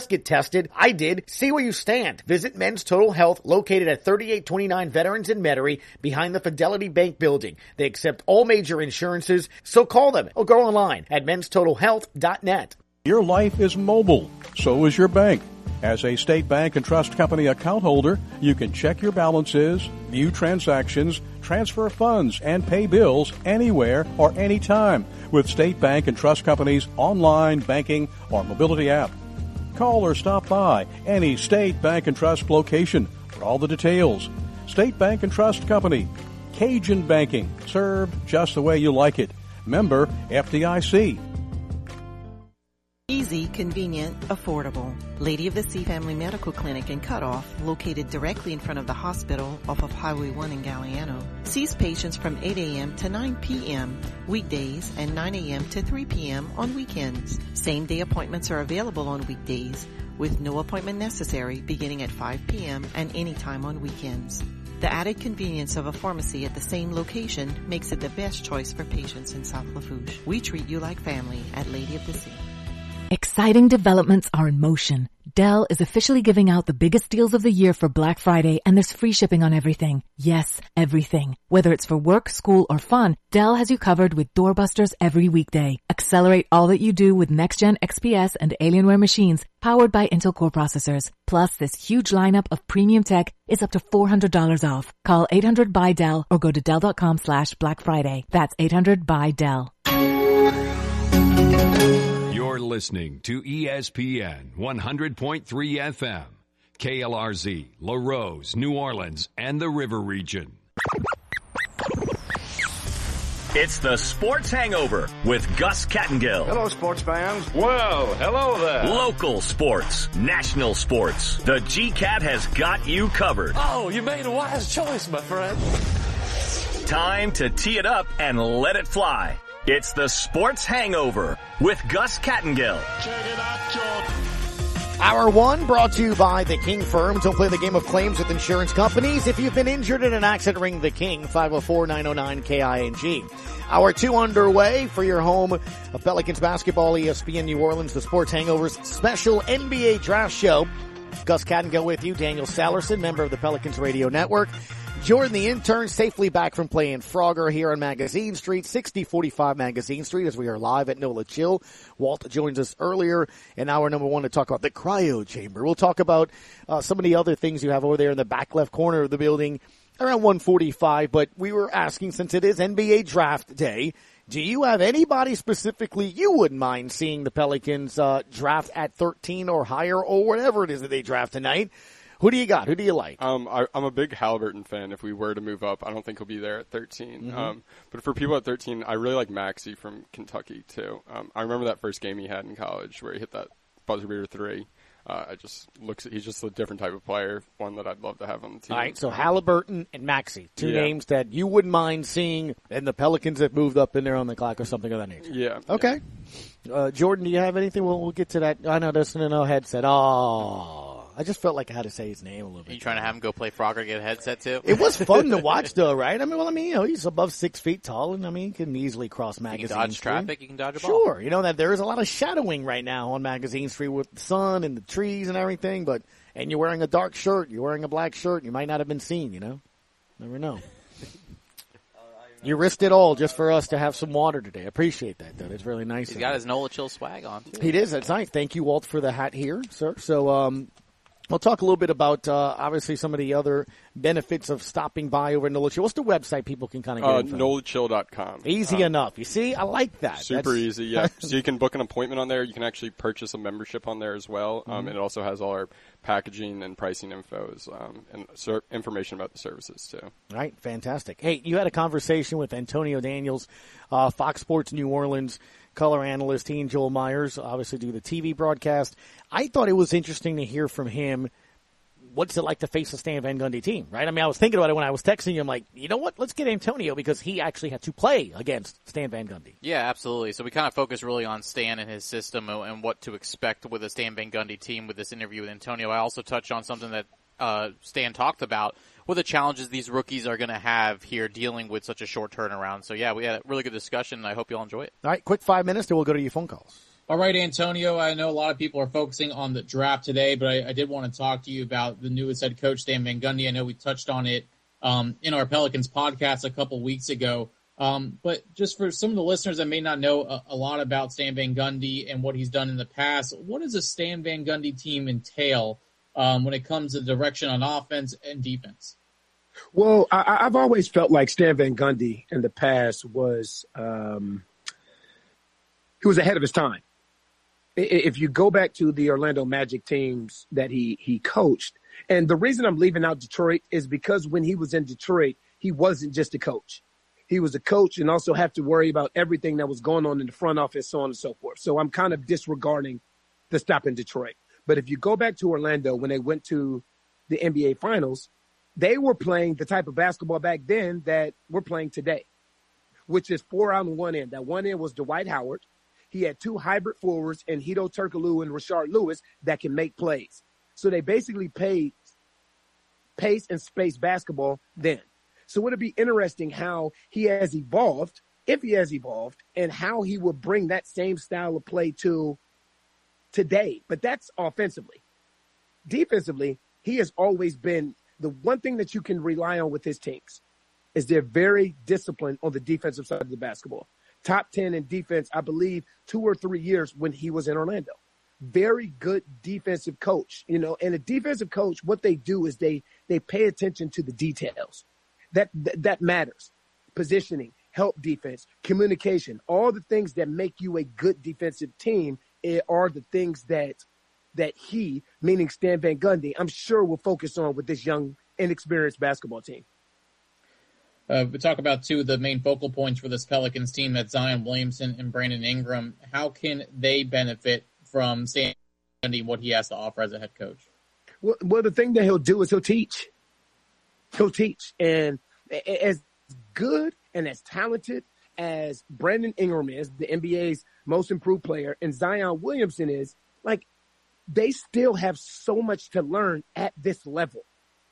Get tested. I did. See where you stand. Visit Men's Total Health, located at 3829 Veterans in Metairie, behind the Fidelity Bank building. They accept all major insurances, so call them or go online at menstotalhealth.net. Your life is mobile. So is your bank. As a State Bank and Trust Company account holder, you can check your balances, view transactions, transfer funds, and pay bills anywhere or anytime with State Bank and Trust Company's online banking or mobility app. Call or stop by any State Bank and Trust location for all the details. State Bank and Trust Company. Cajun banking, served just the way you like it. Member FDIC. Easy, convenient, affordable. Lady of the Sea Family Medical Clinic in Cutoff, located directly in front of the hospital off of Highway 1 in Galliano, sees patients from 8 a.m. to 9 p.m. weekdays and 9 a.m. to 3 p.m. on weekends. Same-day appointments are available on weekdays, with no appointment necessary beginning at 5 p.m. and anytime on weekends. The added convenience of a pharmacy at the same location makes it the best choice for patients in South Lafourche. We treat you like family at Lady of the Sea. Exciting developments are in motion. Dell is officially giving out the biggest deals of the year for Black Friday, and there's free shipping on everything. Yes, everything. Whether it's for work, school, or fun, Dell has you covered with doorbusters every weekday. Accelerate all that you do with next-gen XPS and Alienware machines powered by Intel Core processors. Plus, this huge lineup of premium tech is up to $400 off. Call 800-BUY-DELL or go to Dell.com/Black Friday. That's 800-BUY-DELL. You're listening to ESPN 100.3 FM, KLRZ, LaRose, New Orleans, and the River Region. It's the Sports Hangover with Gus Kattengill. Hello, sports fans. Well, hello there. Local sports, national sports. The GCAT has got you covered. Oh, you made a wise choice, my friend. Time to tee it up and let it fly. It's the Sports Hangover with Gus Kattengill. Check it out, Jordan. Hour one brought to you by the King Firm. Don't play the game of claims with insurance companies. If you've been injured in an accident, ring the King, 504-909-KING. Hour two underway for your home of Pelicans basketball, ESPN New Orleans, the Sports Hangover's special NBA draft show. Gus Kattengill with you, Daniel Sallerson, member of the Pelicans Radio Network. Jordan, the intern, safely back from playing Frogger here on Magazine Street, 6045 Magazine Street, as we are live at NOLA Chill. Walt joins us earlier in hour number one to talk about the cryo chamber. We'll talk about some of the other things you have over there in the back left corner of the building around 1:45. But we were asking, since it is NBA draft day, do you have anybody specifically you wouldn't mind seeing the Pelicans draft at 13 or higher, or whatever it is that they draft tonight? Who do you got? Who do you like? I'm a big Halliburton fan. If we were to move up, I don't think he'll be there at 13. But for people at 13, I really like Maxey from Kentucky, too. I remember that first game he had in college where he hit that buzzer beater three. He's just a different type of player, one that I'd love to have on the team. All right, so Halliburton and Maxey, two names that you wouldn't mind seeing, and the Pelicans have moved up in there on the clock or something of that nature. Yeah. Okay. Yeah. Jordan, do you have anything? We'll get to that. I know there's no headset. Oh. I just felt like I had to say his name a little bit. Are you trying to have him go play Frogger, get a headset too? It was fun to watch, though, right? I mean, he's above 6 feet tall, and he can easily cross Magazine Street. You can dodge traffic, you can dodge a ball. Sure, that there is a lot of shadowing right now on Magazine Street with the sun and the trees and everything. And you're wearing a dark shirt, you're wearing a black shirt, you might not have been seen. Never know. You risked it all just for us to have some water today. I appreciate that, though. It's really nice. He's got his NOLA Chill swag on, too. He does. That's nice. Thank you, Walt, for the hat here, sir. So, we'll talk a little bit about, obviously, some of the other benefits of stopping by over at NOLA Chill. What's the website people can kind of get NOLAchill.com. Easy enough. You see? I like that. Super easy, yeah. So you can book an appointment on there. You can actually purchase a membership on there as well. And it also has all our packaging and pricing infos and information about the services, too. All right. Fantastic. Hey, you had a conversation with Antonio Daniels, Fox Sports New Orleans color analyst. He and Joel Myers obviously do the TV broadcast. I thought it was interesting to hear from him. What's it like to face a Stan Van Gundy team, right? I mean, I was thinking about it when I was texting you. I'm like, you know what? Let's get Antonio because he actually had to play against Stan Van Gundy. Yeah, absolutely. So we kind of focus really on Stan and his system and what to expect with a Stan Van Gundy team with this interview with Antonio. I also touched on something that Stan talked about, what the challenges these rookies are going to have here dealing with such a short turnaround. So, yeah, we had a really good discussion, and I hope you'll enjoy it. All right, quick 5 minutes, then we'll go to your phone calls. All right, Antonio, I know a lot of people are focusing on the draft today, but I did want to talk to you about the newest head coach, Stan Van Gundy. I know we touched on it in our Pelicans podcast a couple weeks ago. But just for some of the listeners that may not know a lot about Stan Van Gundy and what he's done in the past, what does a Stan Van Gundy team entail when it comes to direction on offense and defense? Well, I've always felt like Stan Van Gundy in the past was he was ahead of his time. If you go back to the Orlando Magic teams that he coached, and the reason I'm leaving out Detroit is because when he was in Detroit, he wasn't just a coach. He was a coach and also had to worry about everything that was going on in the front office, so on and so forth. So I'm kind of disregarding the stop in Detroit. But if you go back to Orlando, when they went to the NBA Finals, they were playing the type of basketball back then that we're playing today, which is 4 out on one end. That one end was Dwight Howard. He had 2 hybrid forwards, and Hedo Turkoglu and Rashard Lewis, that can make plays. So they basically played pace and space basketball then. So it'll be interesting how he has evolved, if he has evolved, and how he will bring that same style of play to today. But that's offensively. Defensively, he has always been the one thing that you can rely on with his teams is they're very disciplined on the defensive side of the basketball. Top 10 in defense, I believe, 2 or 3 years when he was in Orlando. Very good defensive coach, and a defensive coach, what they do is they pay attention to the details. That matters. Positioning, help defense, communication, all the things that make you a good defensive team are the things that he, meaning Stan Van Gundy, I'm sure will focus on with this young, inexperienced basketball team. We talk about 2 of the main focal points for this Pelicans team, that's Zion Williamson and Brandon Ingram. How can they benefit from Stan Van Gundy and what he has to offer as a head coach? Well, the thing that he'll do is he'll teach. He'll teach. And as good and as talented as Brandon Ingram is, the NBA's most improved player, and Zion Williamson is, they still have so much to learn at this level.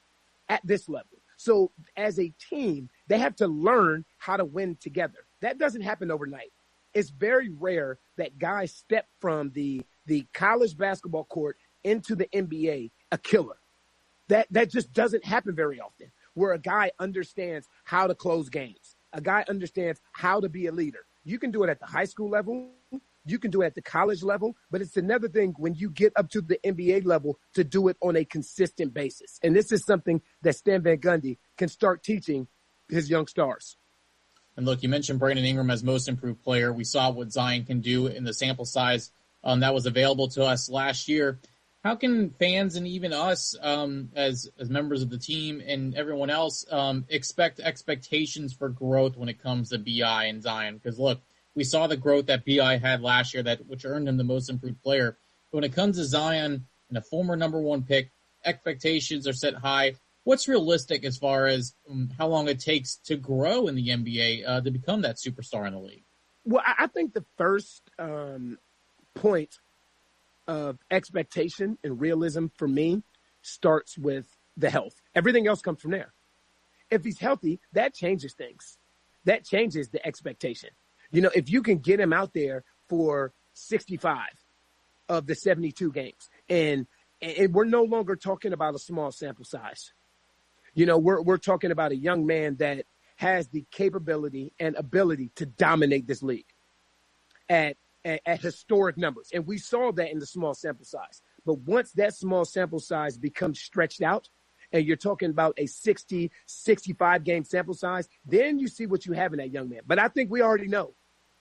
So as a team, they have to learn how to win together. That doesn't happen overnight. It's very rare that guys step from the college basketball court into the NBA a killer. That just doesn't happen very often, where a guy understands how to close games. A guy understands how to be a leader. You can do it at the high school level. You can do it at the college level, but it's another thing when you get up to the NBA level to do it on a consistent basis. And this is something that Stan Van Gundy can start teaching his young stars. And look, you mentioned Brandon Ingram as most improved player. We saw what Zion can do in the sample size that was available to us last year. How can fans and even us as members of the team and everyone else expect expectations for growth when it comes to B.I. and Zion? Because, look, we saw the growth that B.I. had last year, which earned him the most improved player. But when it comes to Zion and a former number 1 pick, expectations are set high. What's realistic as far as how long it takes to grow in the NBA to become that superstar in the league? Well, I think the first point of expectation and realism for me starts with the health. Everything else comes from there. If he's healthy, that changes things. That changes the expectation. If you can get him out there for 65 of the 72 games, and we're no longer talking about a small sample size. We're talking about a young man that has the capability and ability to dominate this league at historic numbers. And we saw that in the small sample size. But once that small sample size becomes stretched out, and you're talking about a 60, 65 game sample size, then you see what you have in that young man. But I think we already know.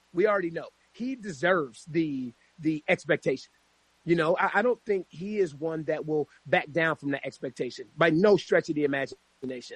He deserves the expectation. I don't think he is one that will back down from that expectation by no stretch of the imagination.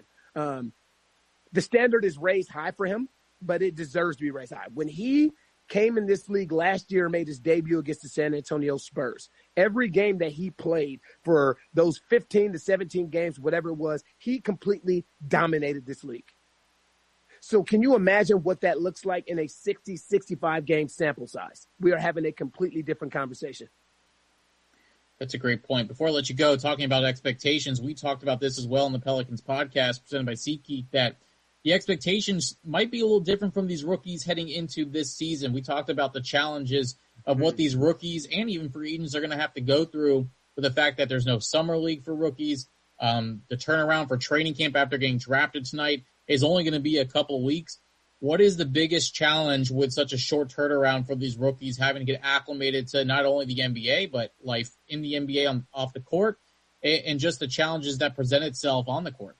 The standard is raised high for him, but it deserves to be raised high. When he came in this league last year and made his debut against the San Antonio Spurs, every game that he played for those 15 to 17 games, whatever it was, he completely dominated this league. So can you imagine what that looks like in a 60, 65 game sample size? We are having a completely different conversation. That's a great point. Before I let you go, talking about expectations, we talked about this as well in the Pelicans podcast presented by SeatGeek, that the expectations might be a little different from these rookies heading into this season. We talked about the challenges of what these rookies and even free agents are going to have to go through with the fact that there's no summer league for rookies. The turnaround for training camp after getting drafted tonight is only going to be a couple of weeks. What is the biggest challenge with such a short turnaround for these rookies having to get acclimated to not only the NBA, but life in the NBA off the court, and just the challenges that present itself on the court?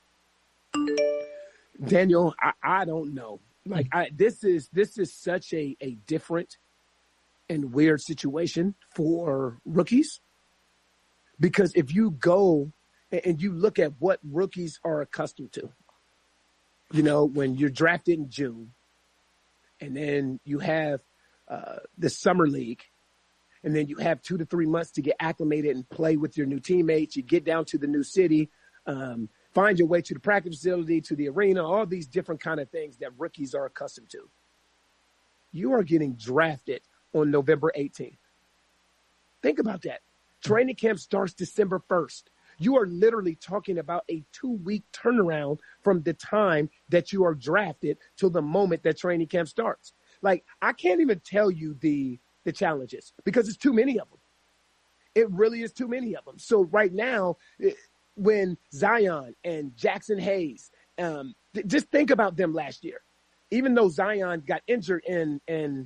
Daniel, I don't know. Like, this is such a different and weird situation for rookies, because if you go and you look at what rookies are accustomed to, you know, when you're drafted in June, and then you have the summer league, and then you have 2 to 3 months to get acclimated and play with your new teammates. You get down to the new city, find your way to the practice facility, to the arena, all these different kind of things that rookies are accustomed to. You are getting drafted on November 18th. Think about that. Training camp starts December 1st. You are literally talking about a 2-week turnaround from the time that you are drafted till the moment that training camp starts. Like, I can't even tell you the challenges because it's too many of them. It really is too many of them. So right now, when Zion and Jackson Hayes, just think about them last year. Even though Zion got injured in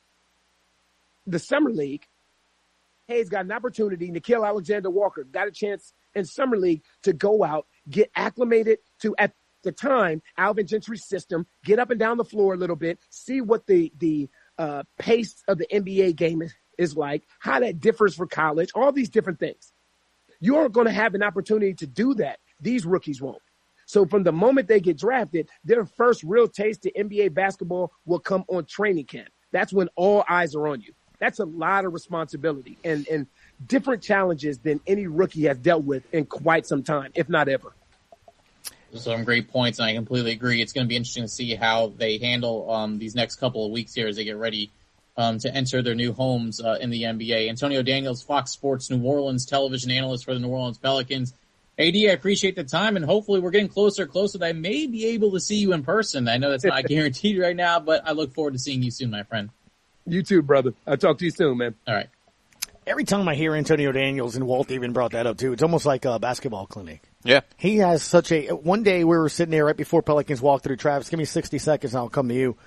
the summer league, Hayes got an opportunity. Nickeil Alexander-Walker got a chance in summer league to go out, get acclimated to, at the time, Alvin Gentry's system, get up and down the floor a little bit, see what the pace of the NBA game is like, how that differs for college, all these different things. You aren't going to have an opportunity to do that. These rookies won't. So from the moment they get drafted, their first real taste of NBA basketball will come on training camp. That's when all eyes are on you. That's a lot of responsibility and different challenges than any rookie has dealt with in quite some time, if not ever. Some great points, and I completely agree. It's going to be interesting to see how they handle these next couple of weeks here as they get ready to enter their new homes in the NBA. Antonio Daniels, Fox Sports New Orleans television analyst for the New Orleans Pelicans. AD, I appreciate the time, and hopefully we're getting closer that I may be able to see you in person. I know that's not guaranteed right now, but I look forward to seeing you soon, my friend. You too, brother. I'll talk to you soon, man. All right. Every time I hear Antonio Daniels, and Walt even brought that up too, it's almost like a basketball clinic. Yeah. He has such a, one day we were sitting there right before Pelicans walked through. Travis, give me 60 seconds and I'll come to you.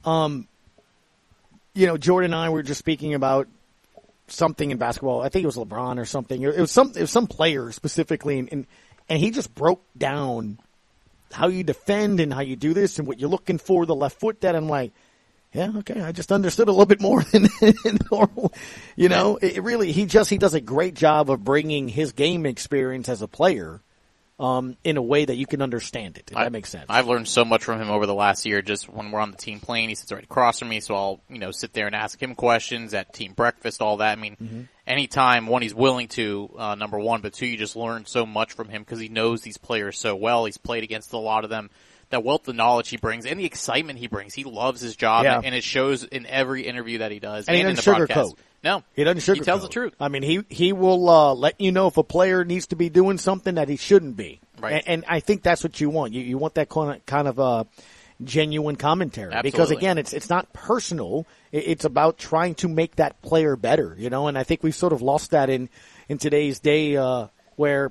You know, Jordan and I were just speaking about something in basketball. I think it was LeBron or something. It was some player specifically, and he just broke down how you defend and how you do this and what you're looking for, the left foot that I'm like, yeah, okay, I just understood a little bit more than normal. You know, he does a great job of bringing his game experience as a player in a way that you can understand it, if that makes sense. I've learned so much from him over the last year. Just when we're on the team plane, he sits right across from me, so I'll, sit there and ask him questions at team breakfast, all that. I mean, anytime, one, he's willing to, number one, but two, you just learn so much from him because he knows these players so well. He's played against a lot of them. That wealth of knowledge he brings and the excitement he brings. He loves his job, and it shows in every interview that he does and in the broadcast. No, he doesn't sugarcoat. He tells the truth. I mean, he will let you know if a player needs to be doing something that he shouldn't be. Right. And I think that's what you want. You want that kind of genuine commentary. Absolutely. Because again, it's not personal. It's about trying to make that player better. And I think we've sort of lost that in today's day where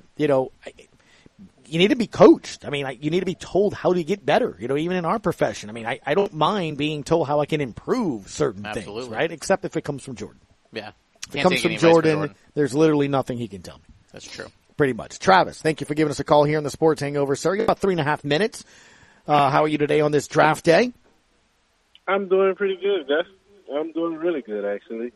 you need to be coached. I mean, you need to be told how to get better, even in our profession. I mean, I don't mind being told how I can improve certain things, right? Except if it comes from Jordan. Yeah. If it comes from Jordan, there's literally nothing he can tell me. That's true. Pretty much. Travis, thank you for giving us a call here on the Sports Hangover, sir. You got about 3.5 minutes. How are you today on this draft day? I'm doing pretty good, Gus. I'm doing really good, actually.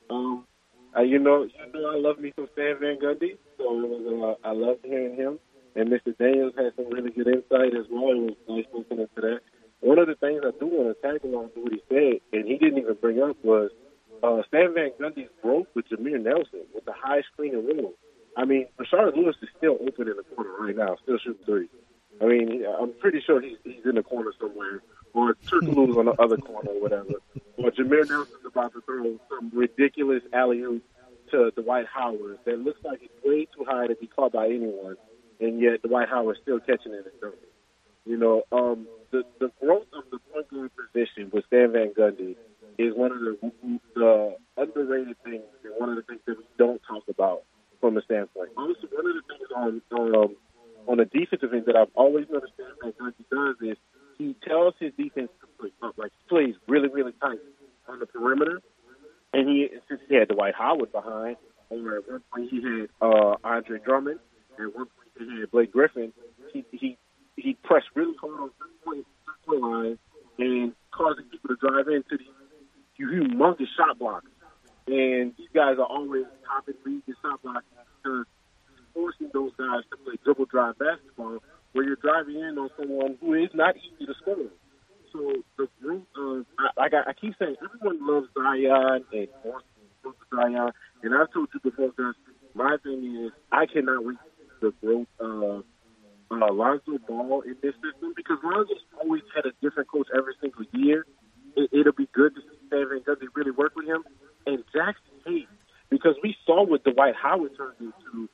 I love me some Stan Van Gundy, so I loved hearing him. And Mr. Daniels had some really good insight as well. It was nice listening to that. One of the things I do want to tag along to what he said, and he didn't even bring up, was Stan Van Gundy's growth with Jameer Nelson with the high screen and roll. I mean, Rashard Lewis is still open in the corner right now, still shooting three. I mean, I'm pretty sure he's in the corner somewhere, or Turkoglu's on the other corner or whatever. Or Jameer Nelson's about to throw some ridiculous alley-oop to Dwight Howard that looks like it's way too high to be caught by anyone. And yet Dwight Howard's still catching it and dunking. The growth of the point guard position with Stan Van Gundy is one of the underrated things and one of the things that we don't talk about from a standpoint. Also, one of the things on the defensive end that I've always noticed that Gundy does is he tells his defense to play up. Like, he plays really, really tight on the perimeter. And since he had Dwight Howard behind, or at one point he had Andre Drummond, and at one point he had Blake Griffin, he pressed really hard on three-point line and causing people to drive into these humongous shot blocks. And these guys are always top in league in shot blocking because forcing those guys to play dribble drive basketball where you're driving in on someone who is not easy to score. So the group of, I keep saying, everyone loves Zion and wants to go to Zion. And I've told you before, guys, my thing is I cannot wait the growth of Lonzo Ball in this system because Lonzo's always had a different coach every single year. It'll be good to see Stan Van Gundy really work with him. And Jackson Hayes, because we saw what Dwight Howard turned into,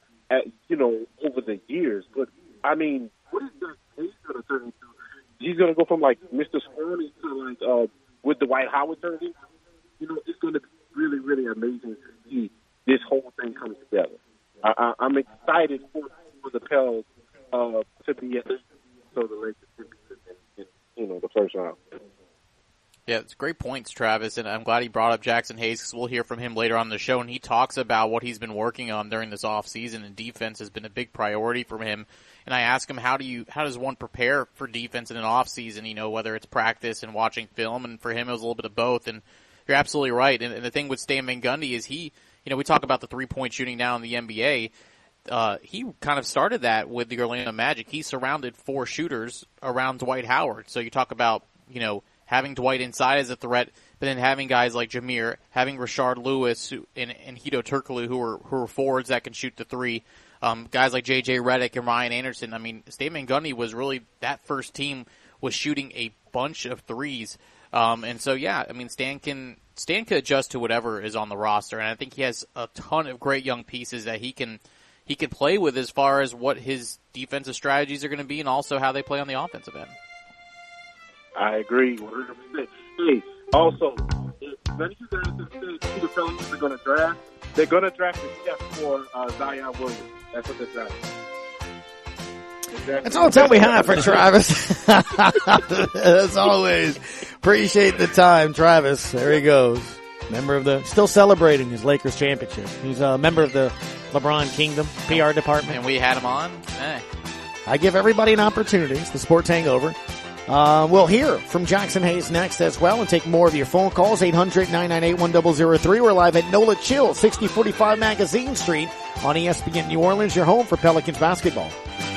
over the years. But, I mean, what is Jackson Hayes going to turn into? He's going to go from, like, Mr. Scorny to, like, what Dwight Howard turned into. It's going to be really, really amazing to see this whole thing come together. I'm excited for the Pels to be at least so the Lakers can be in the first round. Yeah, it's great points, Travis, and I'm glad he brought up Jackson Hayes because we'll hear from him later on the show, and he talks about what he's been working on during this off season, and defense has been a big priority for him. And I ask him, how does one prepare for defense in an off season? Whether it's practice and watching film, and for him it was a little bit of both. And you're absolutely right. And the thing with Stan Van Gundy is we talk about the 3-point shooting now in the NBA. He kind of started that with the Orlando Magic. He surrounded 4 shooters around Dwight Howard. So you talk about having Dwight inside as a threat, but then having guys like Jameer, having Rashard Lewis and Hedo Turkoglu who are forwards that can shoot the 3. Guys like J.J. Redick and Ryan Anderson. I mean, Stan Van Gundy was really, that first team was shooting a bunch of 3s. And so, yeah, I mean, Stan can adjust to whatever is on the roster. And I think he has a ton of great young pieces that he can play with as far as what his defensive strategies are going to be and also how they play on the offensive end. I agree 100%. Hey, also, if none of you guys have said who the Pelicans are going to draft, they're going to draft a chef for Zion Williams. That's what they're drafting. That's all the time we have for Travis. As always, appreciate the time, Travis. There he goes. Still celebrating his Lakers championship. He's a member of the LeBron Kingdom PR department. And we had him on. Hey. I give everybody an opportunity. It's the Sports Hangover. We'll hear from Jackson Hayes next as well and take more of your phone calls, 800-998-1003. We're live at NOLA Chill, 6045 Magazine Street on ESPN New Orleans, your home for Pelicans basketball.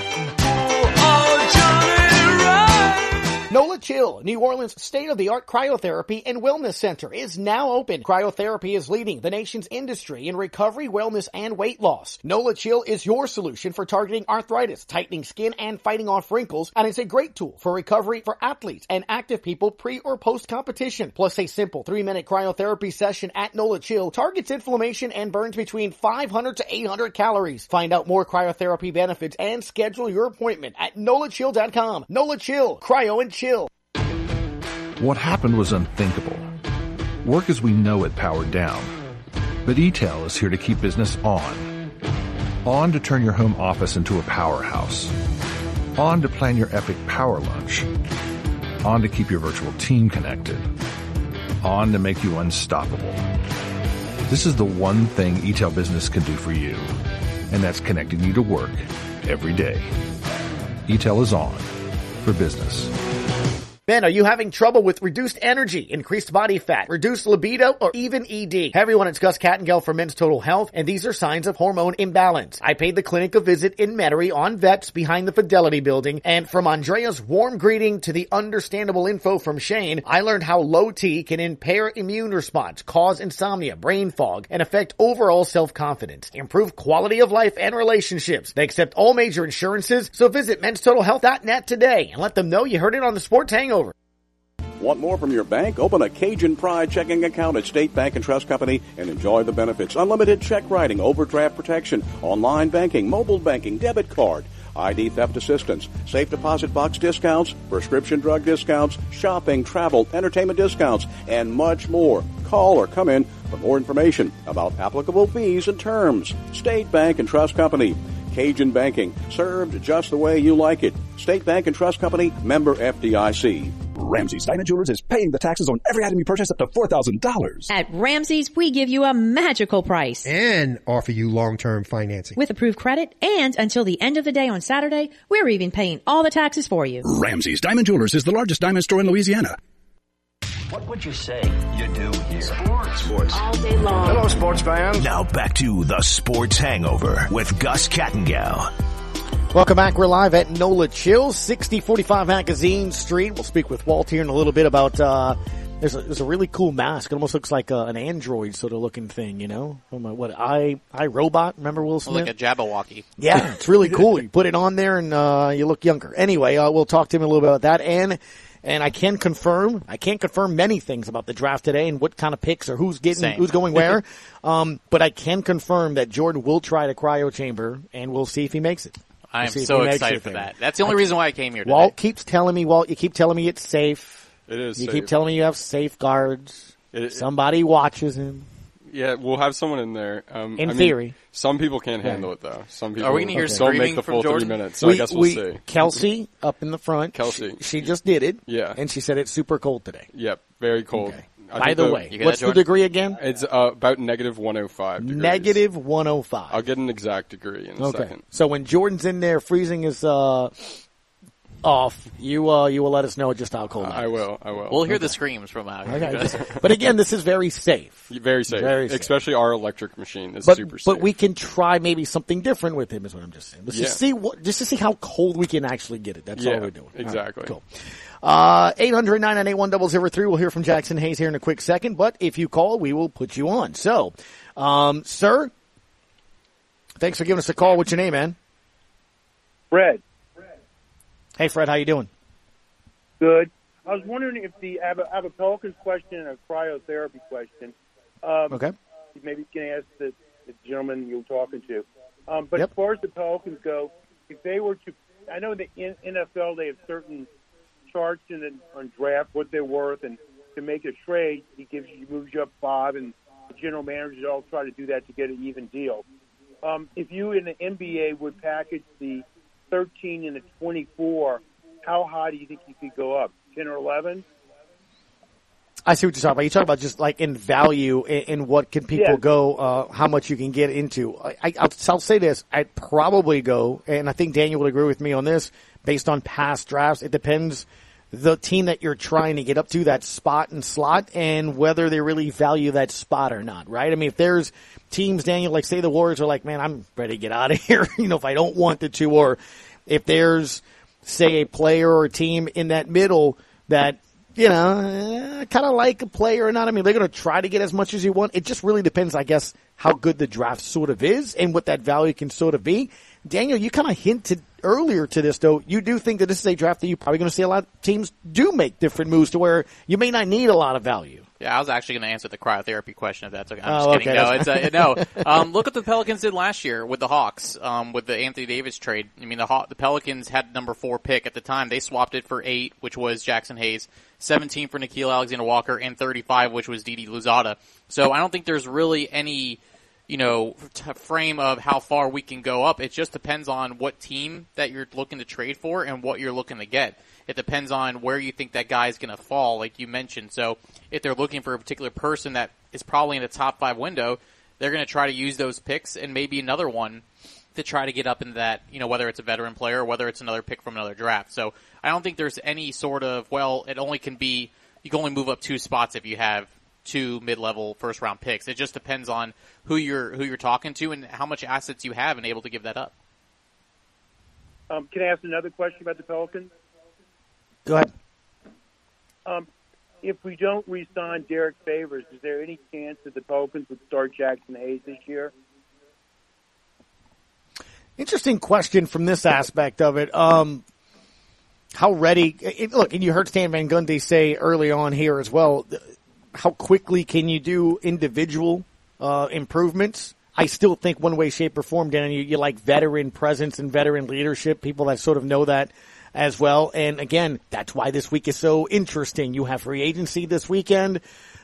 NOLA Chill, New Orleans' state-of-the-art cryotherapy and wellness center is now open. Cryotherapy is leading the nation's industry in recovery, wellness, and weight loss. NOLA Chill is your solution for targeting arthritis, tightening skin, and fighting off wrinkles, and it's a great tool for recovery for athletes and active people pre- or post-competition. Plus, a simple 3-minute cryotherapy session at NOLA Chill targets inflammation and burns between 500 to 800 calories. Find out more cryotherapy benefits and schedule your appointment at NOLAChill.com. NOLA Chill, cryo and chill. What happened was unthinkable. Work as we know it powered down. But E-Tel is here to keep business on. On to turn your home office into a powerhouse. On to plan your epic power lunch. On to keep your virtual team connected. On to make you unstoppable. This is the one thing E-Tel Business can do for you, and that's connecting you to work every day. E-Tel is on for business. Ben, are you having trouble with reduced energy, increased body fat, reduced libido, or even ED? Hey everyone, it's Gus Kattengell for Men's Total Health, and these are signs of hormone imbalance. I paid the clinic a visit in Metairie on Vets behind the Fidelity Building, and from Andrea's warm greeting to the understandable info from Shane, I learned how low T can impair immune response, cause insomnia, brain fog, and affect overall self-confidence, improve quality of life and relationships. They accept all major insurances, so visit menstotalhealth.net today and let them know you heard it on the Sports Hangover. Want more from your bank? Open a Cajun Pride checking account at State Bank and Trust Company and enjoy the benefits. Unlimited check writing, overdraft protection, online banking, mobile banking, debit card, ID theft assistance, safe deposit box discounts, prescription drug discounts, shopping, travel, entertainment discounts, and much more. Call or come in for more information about applicable fees and terms. State Bank and Trust Company. Cajun Banking, served just the way you like it. State Bank and Trust Company, member FDIC. Ramsey's Diamond Jewelers is paying the taxes on every item you purchase up to $4,000. At Ramsey's, we give you a magical price. And offer you long-term financing. With approved credit, and until the end of the day on Saturday, we're even paying all the taxes for you. Ramsey's Diamond Jewelers is the largest diamond store in Louisiana. What would you say you do here? Sports. All day long. Hello, sports fans. Now back to the Sports Hangover with Gus Kattengell. Welcome back. We're live at NOLA Chills, 6045 Magazine Street. We'll speak with Walt here in a little bit about, there's a really cool mask. It almost looks like an Android sort of looking thing, you know? From iRobot. Remember Will Smith? Like a Jabberwocky. Yeah, it's really cool. You put it on there and, you look younger. Anyway, we'll talk to him a little bit about that. And I can't confirm many things about the draft today and what kind of picks or who's going where. But I can confirm that Jordan will try to cryo chamber and we'll see if he makes it. I am so excited for that. That's the only reason why I came here today. Walt, you keep telling me it's safe. It is You safe. keep telling me you have safeguards. Somebody watches him. Yeah, we'll have someone in there. In theory. Some people can't handle it, though. Some people Are we going to hear don't screaming make the full from 3 Jordan? minutes, so I guess we'll see. Kelsey up in the front. Kelsey. She just did it. Yeah. And she said it's super cold today. Yep, very cold. Okay. By the way, what's the degree again? It's about negative 105 degrees. Negative 105. I'll get an exact degree in a second. So when Jordan's in there freezing his off, you will let us know just how cold it is. I will. We'll hear the screams from out here. Okay. But again, this is very safe. Very safe. Especially our electric machine is super safe. But we can try maybe something different with him is what I'm just saying. Let's just see how cold we can actually get it. That's all we're doing. Exactly. All right, cool. 800-998-1003. We'll hear from Jackson Hayes here in a quick second, but if you call, we will put you on. So, sir, thanks for giving us a call. What's your name, man? Fred. Hey, Fred, how you doing? Good. I was wondering if I have a Pelicans question and a cryotherapy question. Okay. Maybe you can ask the gentleman you were talking to. But as far as the Pelicans go, if they were to, I know the NFL, they have certain charts on draft, what they're worth, and to make a trade, he moves you up 5, and the general managers all try to do that to get an even deal. If you in the NBA would package the 13 and the 24, how high do you think you could go up? 10 or 11? I see what you're talking about. You're talking about just like in value, in what can people go, how much you can get into. I'll say this. I'd probably go, and I think Daniel would agree with me on this, based on past drafts. It depends the team that you're trying to get up to, that spot and slot, and whether they really value that spot or not, right? I mean, if there's teams, Daniel, like say the Warriors are like, man, I'm ready to get out of here, if I don't want to, or if there's, say, a player or a team in that middle that, kind of like a player or not. I mean, they're going to try to get as much as you want. It just really depends, I guess, how good the draft sort of is and what that value can sort of be. Daniel, you kind of hinted earlier to this, though. You do think that this is a draft that you're probably going to see a lot of teams do make different moves to where you may not need a lot of value. Yeah, I was actually going to answer the cryotherapy question if that's okay. I'm just kidding. No, look what the Pelicans did last year with the Hawks, with the Anthony Davis trade. I mean, the Pelicans had number 4 pick at the time. They swapped it for 8, which was Jackson Hayes, 17 for Nickeil Alexander-Walker, and 35, which was Didi Louzada. So I don't think there's really any, frame of how far we can go up. It just depends on what team that you're looking to trade for and what you're looking to get. It depends on where you think that guy's going to fall, like you mentioned. So if they're looking for a particular person that is probably in the top 5 window, they're going to try to use those picks and maybe another one to try to get up into that, whether it's a veteran player or whether it's another pick from another draft. So I don't think there's any sort of, it only can be, you can only move up 2 spots if you have 2 mid-level first-round picks. It just depends on who you're talking to and how much assets you have and able to give that up. Can I ask another question about the Pelicans? Go ahead. If we don't re-sign Derek Favors, is there any chance that the Pelicans would start Jackson Hayes this year? Interesting question from this aspect of it. How ready? Look, and you heard Stan Van Gundy say early on here as well. How quickly can you do individual improvements? I still think one way, shape, or form, Dan, you like veteran presence and veteran leadership, people that sort of know that as well. And again, that's why this week is so interesting. You have free agency this weekend,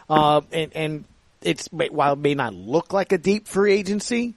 and it's, while it may not look like a deep free agency,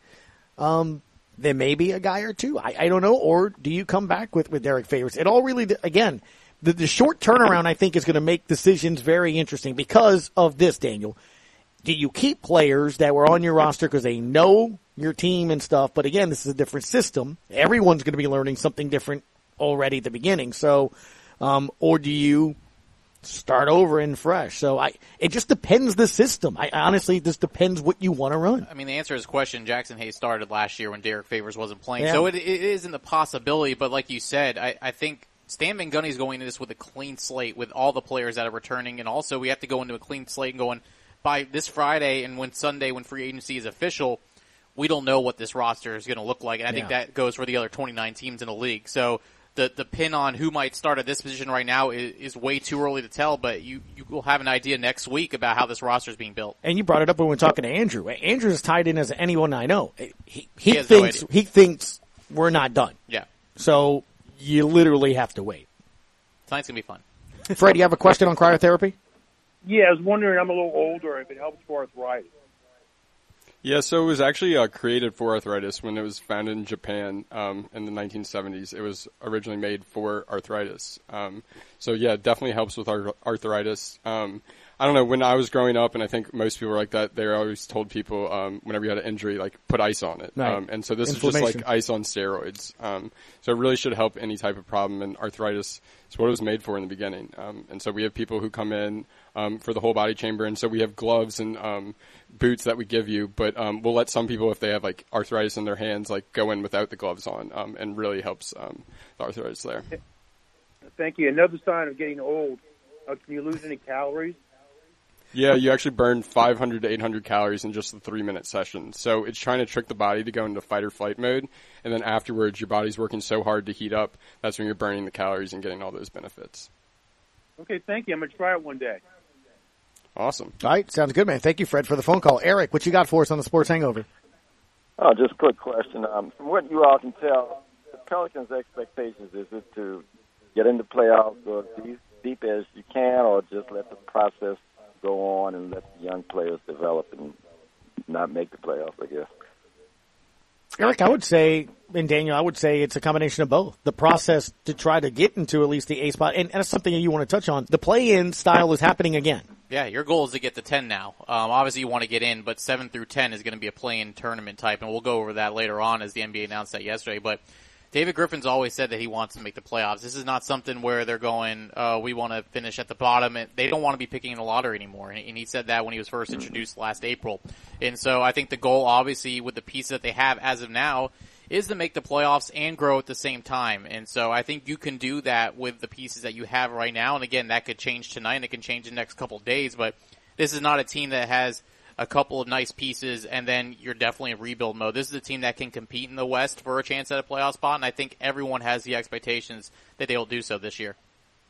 there may be a guy or two. I don't know. Or do you come back with Derek Favors? It all really, again, the short turnaround, I think, is going to make decisions very interesting because of this, Daniel. Do you keep players that were on your roster because they know your team and stuff? But again, this is a different system. Everyone's going to be learning something different already at the beginning. So, or do you start over and fresh? So it just depends the system. Honestly, it just depends what you want to run. I mean, the answer to this question, Jackson Hayes started last year when Derek Favors wasn't playing. Yeah. So it isn't the possibility, but like you said, I think Stan Van Gundy's going into this with a clean slate with all the players that are returning, and also we have to go into a clean slate and going, by this Friday and when free agency is official, we don't know what this roster is going to look like. And I think that goes for the other 29 teams in the league. So the pin on who might start at this position right now is way too early to tell, but you will have an idea next week about how this roster is being built. And you brought it up when we were talking to Andrew. Andrew's as tied in as anyone I know. He thinks we're not done. Yeah. So you literally have to wait. Tonight's going to be fun. Fred, you have a question on cryotherapy? Yeah, I was wondering, I'm a little older, if it helps for arthritis. Yeah, so it was actually created for arthritis when it was founded in Japan in the 1970s. It was originally made for arthritis. So yeah, it definitely helps with arthritis. I don't know, when I was growing up, and I think most people were like that, they always told people whenever you had an injury, like, put ice on it. Right. And so this is just like ice on steroids. So it really should help any type of problem, and arthritis is what it was made for in the beginning. And so we have people who come in for the whole body chamber, and so we have gloves and boots that we give you, but we'll let some people, if they have like arthritis in their hands, like go in without the gloves on, and really helps the arthritis there. Thank you. Another sign of getting old, can you lose any calories? Yeah, you actually burn 500 to 800 calories in just the 3-minute session. So it's trying to trick the body to go into fight or flight mode, and then afterwards your body's working so hard to heat up, that's when you're burning the calories and getting all those benefits. Okay, thank you. I'm going to try it one day. Awesome. All right, sounds good, man. Thank you, Fred, for the phone call. Eric, what you got for us on the Sports Hangover? Oh, just a quick question. From what you all can tell, the Pelicans' expectations, is it to get into playoffs or deep as you can, or just let the process go on and let the young players develop and not make the playoffs, I guess? Eric, I would say, and Daniel, I would say it's a combination of both. The process to try to get into at least the A spot, and that's something you want to touch on. The play-in style is happening again. Yeah, your goal is to get to 10 now. Obviously you want to get in, but 7 through 10 is going to be a play-in tournament type, and we'll go over that later on as the NBA announced that yesterday. But David Griffin's always said that he wants to make the playoffs. This is not something where they're going, we want to finish at the bottom. They don't want to be picking in the lottery anymore. And he said that when he was first introduced last April. And so I think the goal, obviously, with the pieces that they have as of now, is to make the playoffs and grow at the same time. And so I think you can do that with the pieces that you have right now. And again, that could change tonight and it can change in the next couple of days. But this is not a team that has a couple of nice pieces, and then you're definitely in rebuild mode. This is a team that can compete in the West for a chance at a playoff spot, and I think everyone has the expectations that they will do so this year.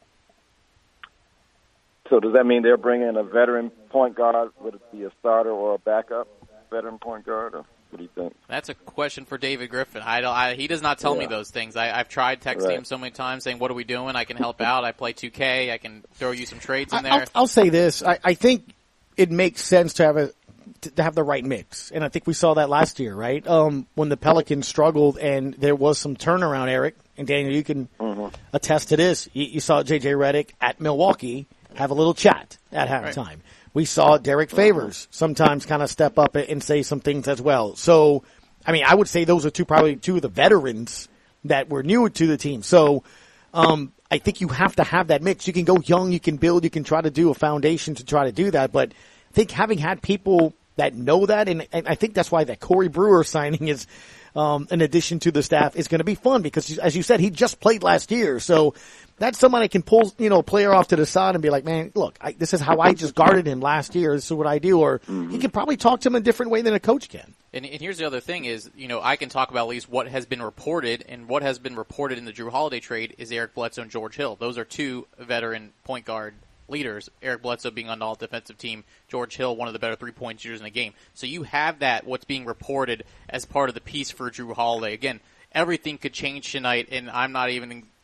So does that mean they're bringing a veteran point guard? Would it be a starter or a backup veteran point guard? Or what do you think? That's a question for David Griffin. He does not tell me those things. I've tried texting him so many times saying, what are we doing? I can help out. I play 2K. I can throw you some trades in there. I'll say this. I think it makes sense to have the right mix. And I think we saw that last year, right? When the Pelicans struggled and there was some turnaround, Eric, and Daniel, you can attest to this. You saw J.J. Redick at Milwaukee have a little chat at halftime. Right. We saw Derek Favors sometimes kind of step up and say some things as well. So, I mean, I would say those are probably two of the veterans that were new to the team. So, I think you have to have that mix. You can go young, you can build, you can try to do a foundation to try to do that. But I think having had people that know that, and I think that's why that Corey Brewer signing is, in addition to the staff, is going to be fun because, as you said, he just played last year. So that's somebody can pull, a player off to the side and be like, man, look, this is how I just guarded him last year. This is what I do. Or he can probably talk to him a different way than a coach can. And here's the other thing is, I can talk about at least what has been reported, and what has been reported in the Drew Holiday trade is Eric Bledsoe and George Hill. Those are two veteran point guard leaders. Eric Bledsoe being on the all-defensive team, George Hill, one of the better three-point shooters in the game. So you have that, what's being reported as part of the piece for Drew Holiday. Again, everything could change tonight, and I'm not even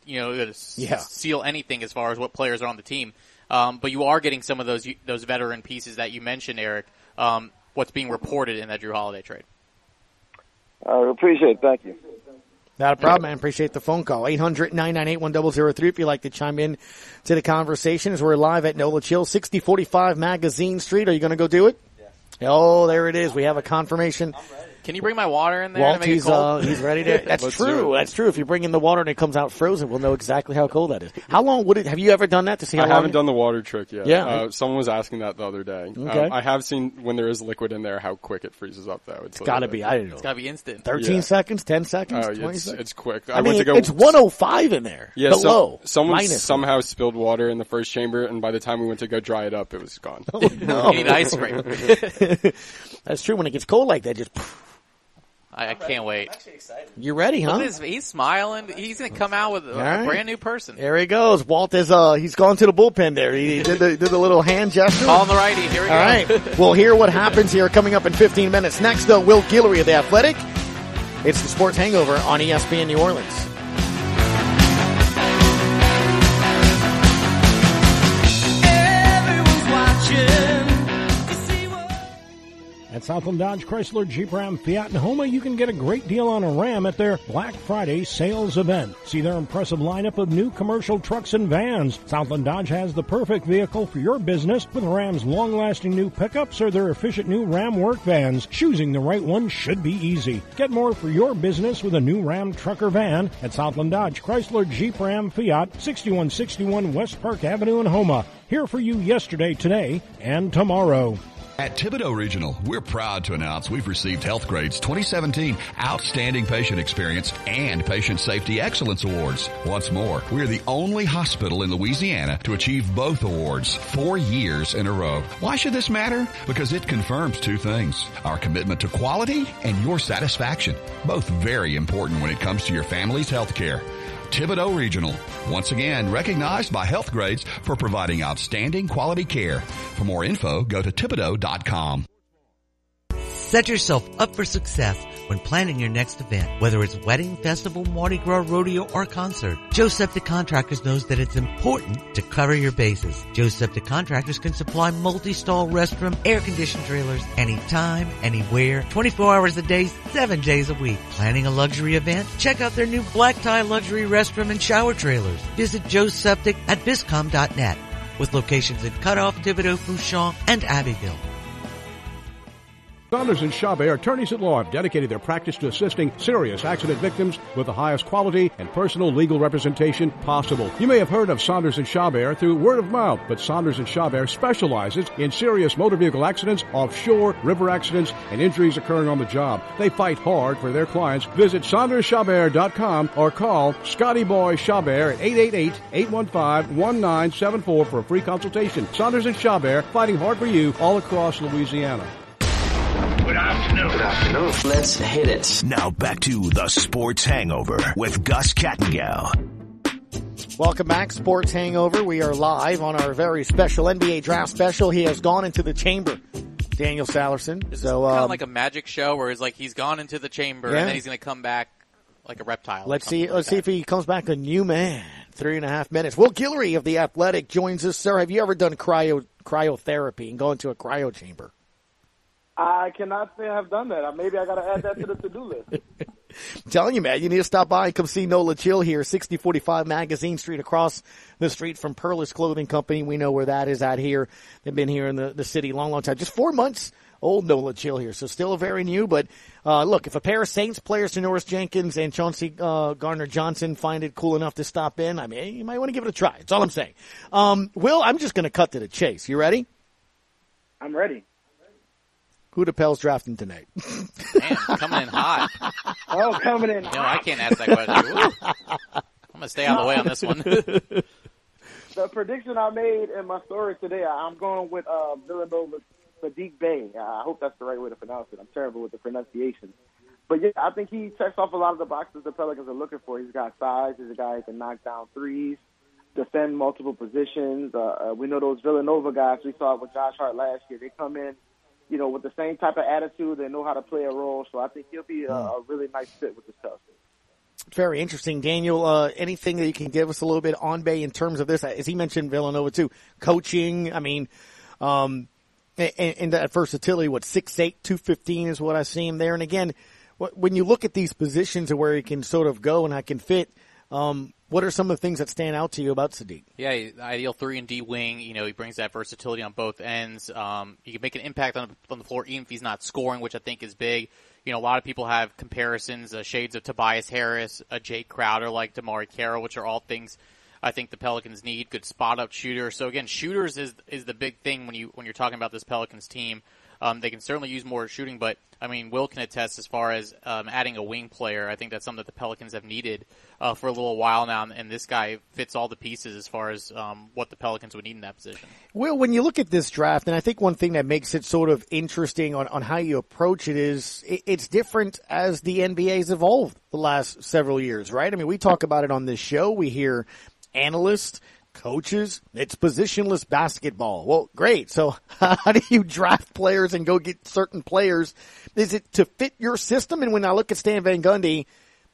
seal anything as far as what players are on the team. But you are getting some of those veteran pieces that you mentioned, Eric. What's being reported in that Jrue Holiday trade? I appreciate it. Thank you. Not a problem, man. Appreciate the phone call. 800-998-1003 if you'd like to chime in to the conversation as we're live at NOLA Chill, 6045 Magazine Street. Are you going to go do it? Yes. Oh, there it is. We have a confirmation. Can you bring my water in there Walt, to make it cold? He's ready to. That's true. That's true. If you bring in the water and it comes out frozen, we'll know exactly how cold that is. How long would it? Have you ever done that to see how long? I haven't done the water trick yet. Yeah. Someone was asking that the other day. Okay. I have seen when there is liquid in there how quick it freezes up, though. It's got to be. I don't know. It's got to be instant. 13 seconds, 10 seconds, 20 seconds. It's quick. I mean, it's 105 in there. Yeah, below. Someone somehow spilled water in the first chamber, and by the time we went to go dry it up, it was gone. Oh, no. You need ice cream. That's true. When it gets cold like that, just. I can't wait. I'm actually excited. You ready, huh? He's smiling. He's going to come out with a brand new person. There he goes. Walt is, he's gone to the bullpen there. He did the little hand gesture. Calling the righty. Here we go. All right. We'll hear what happens here coming up in 15 minutes. Next, though, Will Guillory of The Athletic. It's the Sports Hangover on ESPN New Orleans. At Southland Dodge, Chrysler, Jeep, Ram, Fiat, and Homa, you can get a great deal on a Ram at their Black Friday sales event. See their impressive lineup of new commercial trucks and vans. Southland Dodge has the perfect vehicle for your business with Ram's long-lasting new pickups or their efficient new Ram work vans. Choosing the right one should be easy. Get more for your business with a new Ram truck or van at Southland Dodge, Chrysler, Jeep, Ram, Fiat, 6161 West Park Avenue in Homa. Here for you yesterday, today, and tomorrow. At Thibodeau Regional, we're proud to announce we've received Health Grade's 2017 Outstanding Patient Experience and Patient Safety Excellence Awards. Once more, we're the only hospital in Louisiana to achieve both awards 4 years in a row. Why should this matter? Because it confirms two things: our commitment to quality and your satisfaction, both very important when it comes to your family's health care. Thibodeau Regional, once again recognized by Health Grades for providing outstanding quality care. For more info, go to Thibodeau.com. Set yourself up for success when planning your next event, whether it's wedding, festival, Mardi Gras, rodeo, or concert. Joe Septic Contractors knows that it's important to cover your bases. Joe Septic Contractors can supply multi-stall restroom, air-conditioned trailers anytime, anywhere, 24 hours a day, 7 days a week. Planning a luxury event? Check out their new black tie luxury restroom and shower trailers. Visit Joe Septic at Viscom.net with locations in Cutoff, Thibodeau, Fouchon, and Abbeville. Saunders and Chabert, attorneys at law, have dedicated their practice to assisting serious accident victims with the highest quality and personal legal representation possible. You may have heard of Saunders and Chabert through word of mouth, but Saunders and Chabert specializes in serious motor vehicle accidents, offshore, river accidents, and injuries occurring on the job. They fight hard for their clients. Visit SaundersChabert.com or call Scotty Boy Chabert at 888-815-1974 for a free consultation. Saunders and Chabert, fighting hard for you all across Louisiana. Good afternoon. Let's hit it. Now back to the Sports Hangover with Gus Kattengell. Welcome back, Sports Hangover. We are live on our very special NBA Draft Special. He has gone into the chamber, Daniel Sallerson. So kind of like a magic show where it's like he's gone into the chamber and then he's going to come back like a reptile. Let's see if he comes back a new man. 3.5 minutes. Will Guillory of The Athletic joins us. Sir, have you ever done cryotherapy and gone to a cryo chamber? I cannot say I've done that. Maybe I got to add that to the to-do list. I'm telling you, man, you need to stop by and come see NOLA Chill here, 6045 Magazine Street, across the street from Perlis Clothing Company. We know where that is at here. They've been here in the city a long time. Just 4 months old, NOLA Chill here, so still very new. But look, if a pair of Saints players, Norris Jenkins and Chauncey Gardner-Johnson, find it cool enough to stop in, I mean, you might want to give it a try. That's all I'm saying. Will, I'm just going to cut to the chase. You ready? I'm ready. Who the Pels drafting tonight? Man, coming in hot. Oh, coming in hot. No, I can't ask that question. I'm going to stay out of the way on this one. The prediction I made in my story today, I'm going with Villanova's Sadiq Bey. I hope that's the right way to pronounce it. I'm terrible with the pronunciation. But, yeah, I think he checks off a lot of the boxes the Pelicans are looking for. He's got size. He's a guy who can knock down threes, defend multiple positions. We know those Villanova guys we saw with Josh Hart last year. They come in, you know, with the same type of attitude. They know how to play a role. So I think he'll be a really nice fit with this Pels. Very interesting. Daniel, anything that you can give us a little bit on Bey in terms of this? As he mentioned, Villanova too, coaching. I mean, and that versatility, 6'8", 215 is what I see him there. And again, when you look at these positions and where he can sort of go and how can fit, what are some of the things that stand out to you about Saddiq? Yeah, ideal 3 and D wing. He brings that versatility on both ends. He can make an impact on the floor even if he's not scoring, which I think is big. A lot of people have comparisons, shades of Tobias Harris, Jake Crowder, like Damari Carroll, which are all things I think the Pelicans need. Good spot-up shooter. So again, shooters is the big thing when you're talking about this Pelicans team. They can certainly use more shooting, but Will can attest as far as adding a wing player. I think that's something that the Pelicans have needed for a little while now, and this guy fits all the pieces as far as what the Pelicans would need in that position. Will, when you look at this draft, and I think one thing that makes it sort of interesting on how you approach it is it's different as the NBA's evolved the last several years, right? I mean, we talk about it on this show. We hear analysts, coaches, it's positionless basketball. Well, great. So how do you draft players and go get certain players? Is it to fit your system? And when I look at Stan Van Gundy,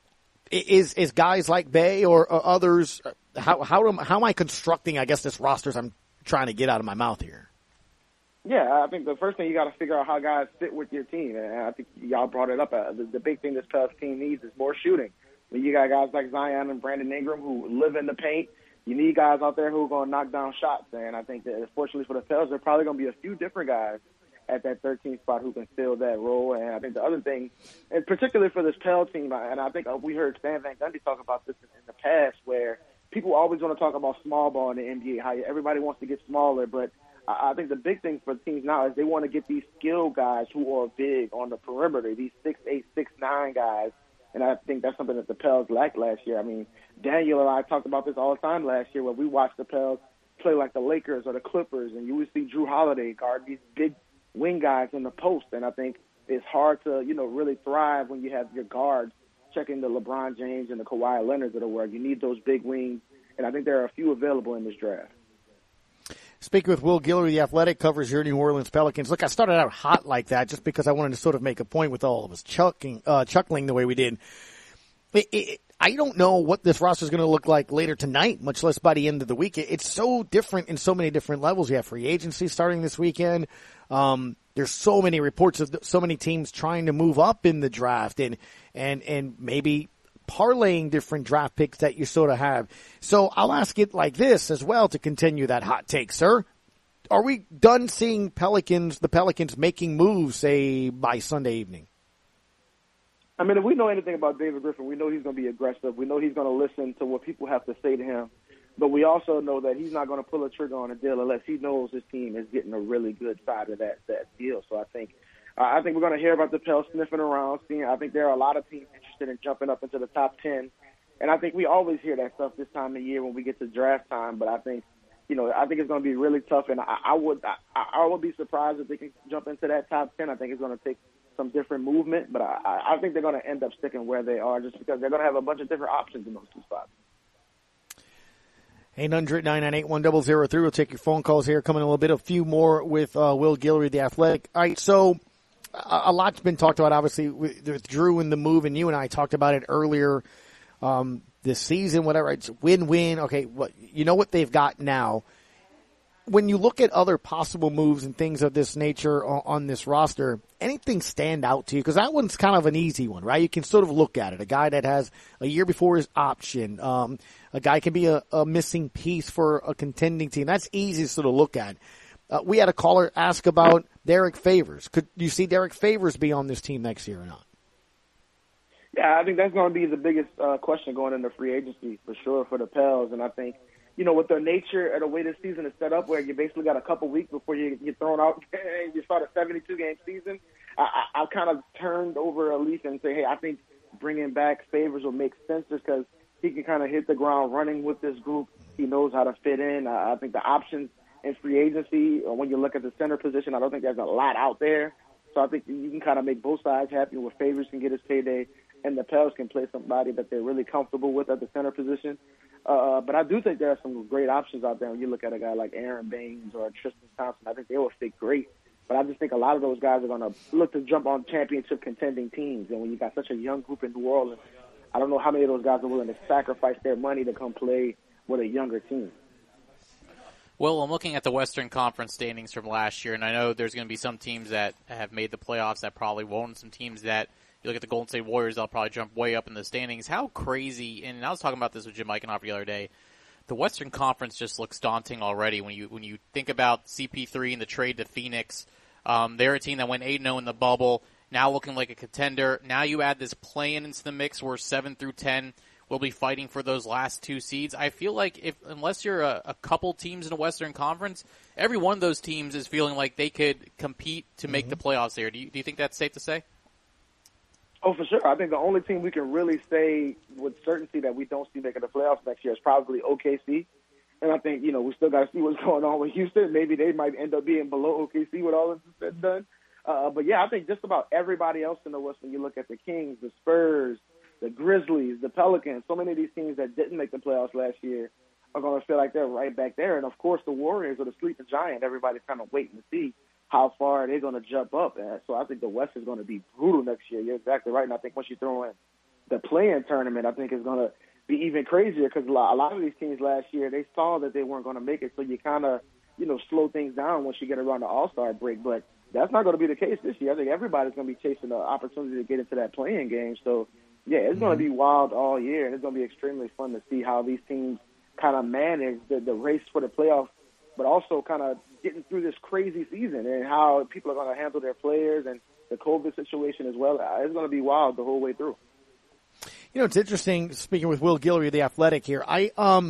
is guys like Bey or others, how am I constructing, I guess, this roster I'm trying to get out of my mouth here? Yeah, I think the first thing you got to figure out how guys fit with your team. And I think y'all brought it up. The big thing this Pelicans team needs is more shooting. When you got guys like Zion and Brandon Ingram who live in the paint, you need guys out there who are going to knock down shots. And I think that, fortunately for the Pels, there are probably going to be a few different guys at that 13th spot who can fill that role. And I think the other thing, and particularly for this Pels team, and I think we heard Stan Van Gundy talk about this in the past, where people always want to talk about small ball in the NBA, how everybody wants to get smaller. But I think the big thing for the teams now is they want to get these skill guys who are big on the perimeter, these 6'8", 6'9" guys. And I think that's something that the Pels lacked last year. I mean, Daniel and I talked about this all the time last year where we watched the Pels play like the Lakers or the Clippers, and you would see Drew Holiday guard these big wing guys in the post. And I think it's hard to, really thrive when you have your guards checking the LeBron James and the Kawhi Leonards of the world. You need those big wings, and I think there are a few available in this draft. Speaking with Will Guillory, The Athletic, covers your New Orleans Pelicans. Look, I started out hot like that just because I wanted to sort of make a point with all of us chuckling the way we did. I don't know what this roster is going to look like later tonight, much less by the end of the week. It's so different in so many different levels. You have free agency starting this weekend. There's so many reports of so many teams trying to move up in the draft and maybe parlaying different draft picks that you sort of have. So I'll ask it like this as well to continue that hot take, sir. Are we done seeing the Pelicans making moves, say, by Sunday evening? I mean, if we know anything about David Griffin, we know he's going to be aggressive. We know he's going to listen to what people have to say to him. But we also know that he's not going to pull a trigger on a deal unless he knows his team is getting a really good side of that deal. So I think we're going to hear about the Pels sniffing around. I think there are a lot of teams interested in jumping up into the top 10. And I think we always hear that stuff this time of year when we get to draft time. But I think it's going to be really tough. And I would be surprised if they can jump into that top 10. I think it's going to take some different movement. But I think they're going to end up sticking where they are just because they're going to have a bunch of different options in those two spots. 800-998-1003. We'll take your phone calls here. Coming in a little bit, a few more with Will Guillory, The Athletic. All right, so a lot's been talked about, obviously, with Drew and the move, and you and I talked about it earlier this season, whatever. It's win-win. Okay, you know what they've got now. When you look at other possible moves and things of this nature on this roster, anything stand out to you? Because that one's kind of an easy one, right? You can sort of look at it. A guy that has a year before his option. A guy can be a missing piece for a contending team. That's easy to sort of look at. We had a caller ask about Derek Favors. Could you see Derek Favors be on this team next year or not? Yeah, I think that's going to be the biggest question going into free agency for sure for the Pels. And I think, with the nature of the way this season is set up, where you basically got a couple weeks before you get thrown out and you start a 72-game season, I've kind of turned over a leaf and say, hey, I think bringing back Favors will make sense just because he can kind of hit the ground running with this group. He knows how to fit in. I think the options in free agency, when you look at the center position, I don't think there's a lot out there. So I think you can kind of make both sides happy where Favors can get his payday and the Pels can play somebody that they're really comfortable with at the center position. But I do think there are some great options out there when you look at a guy like Aaron Baines or Tristan Thompson. I think they will fit great. But I just think a lot of those guys are going to look to jump on championship contending teams. And when you got such a young group in New Orleans, I don't know how many of those guys are willing to sacrifice their money to come play with a younger team. Well, I'm looking at the Western Conference standings from last year, and I know there's going to be some teams that have made the playoffs that probably won't, and some teams that, you look at the Golden State Warriors, they'll probably jump way up in the standings. How crazy, and I was talking about this with Jim Eichenhofer the other day, the Western Conference just looks daunting already when you think about CP3 and the trade to Phoenix. They're a team that went 8-0 in the bubble, now looking like a contender. Now you add this play-in into the mix where 7 through 10 will be fighting for those last 2 seeds. I feel like unless you're a couple teams in the Western Conference, every one of those teams is feeling like they could compete to make the playoffs there. Do you think that's safe to say? Oh, for sure. I think the only team we can really say with certainty that we don't see making the playoffs next year is probably OKC. And I think, we still got to see what's going on with Houston. Maybe they might end up being below OKC with all this said and done. But, yeah, I think just about everybody else in the West, when you look at the Kings, the Spurs, the Grizzlies, the Pelicans, so many of these teams that didn't make the playoffs last year are going to feel like they're right back there. And, of course, the Warriors are the sleeping giant. Everybody's kind of waiting to see how far they're going to jump up. And so I think the West is going to be brutal next year. You're exactly right. And I think once you throw in the play-in tournament, I think it's going to be even crazier because a lot of these teams last year, they saw that they weren't going to make it. So you kind of, slow things down once you get around the All-Star break. But that's not going to be the case this year. I think everybody's going to be chasing the opportunity to get into that play-in game. So, yeah, it's going to be wild all year, and it's going to be extremely fun to see how these teams kind of manage the race for the playoffs, but also kind of getting through this crazy season and how people are going to handle their players and the COVID situation as well. It's going to be wild the whole way through. It's interesting, speaking with Will Guillory, the Athletic here, I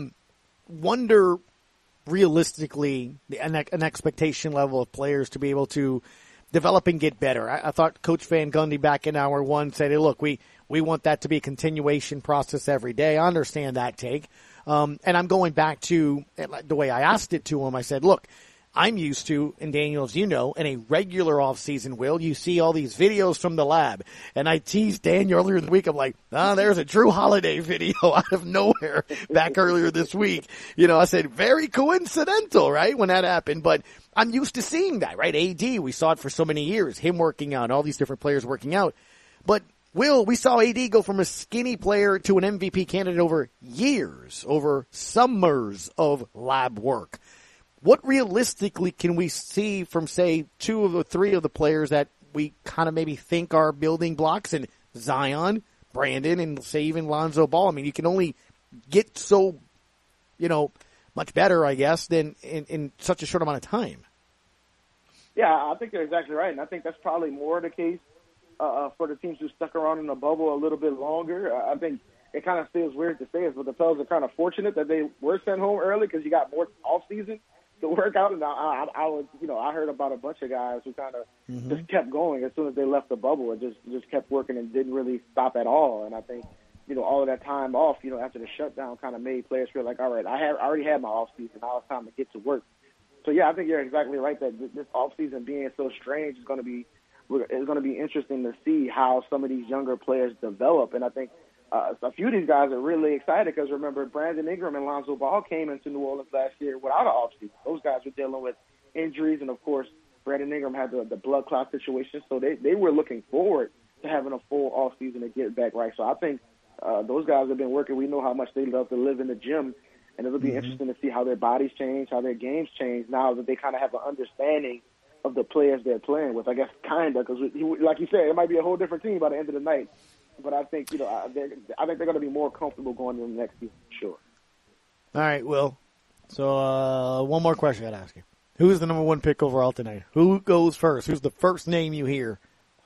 wonder realistically an expectation level of players to be able to develop and get better. I thought Coach Van Gundy back in hour one said, hey, look, we want that to be a continuation process every day. I understand that take. And I'm going back to the way I asked it to him. I said, look, I'm used to, and Daniel, as you know, in a regular off-season, Will, you see all these videos from the lab. And I teased Daniel earlier in the week. I'm like, there's a Drew Holiday video out of nowhere back earlier this week. I said, very coincidental, right, when that happened. But I'm used to seeing that, right? AD, we saw it for so many years, him working out, all these different players working out. But Will, we saw AD go from a skinny player to an MVP candidate over years, over summers of lab work. What realistically can we see from, say, 2 of the 3 of the players that we kind of maybe think are building blocks, and Zion, Brandon, and say even Lonzo Ball? I mean, you can only get so, much better, I guess, than in such a short amount of time. Yeah, I think you're exactly right, and I think that's probably more the case for the teams who stuck around in the bubble a little bit longer. I think it kind of feels weird to say it, but the Pels are kind of fortunate that they were sent home early because you got more off-season to work out. And I heard about a bunch of guys who kind of just kept going as soon as they left the bubble and just kept working and didn't really stop at all. And I think, all of that time off, after the shutdown kind of made players feel like, all right, I already had my off-season. Now it's time to get to work. So, yeah, I think you're exactly right that this off-season being so strange is going to be interesting to see how some of these younger players develop. And I think a few of these guys are really excited because, remember, Brandon Ingram and Lonzo Ball came into New Orleans last year without an offseason. Those guys were dealing with injuries, and, of course, Brandon Ingram had the blood clot situation. So they were looking forward to having a full offseason to get back right. So I think those guys have been working. We know how much they love to live in the gym, and it'll be interesting to see how their bodies change, how their games change now that they kind of have an understanding of the players they're playing with. I guess kind of, because like you said, it might be a whole different team by the end of the night. But I think, I think they're going to be more comfortable going into the next season, for sure. All right, Will. So one more question I'd ask you. Who's the number 1 pick overall tonight? Who goes first? Who's the first name you hear?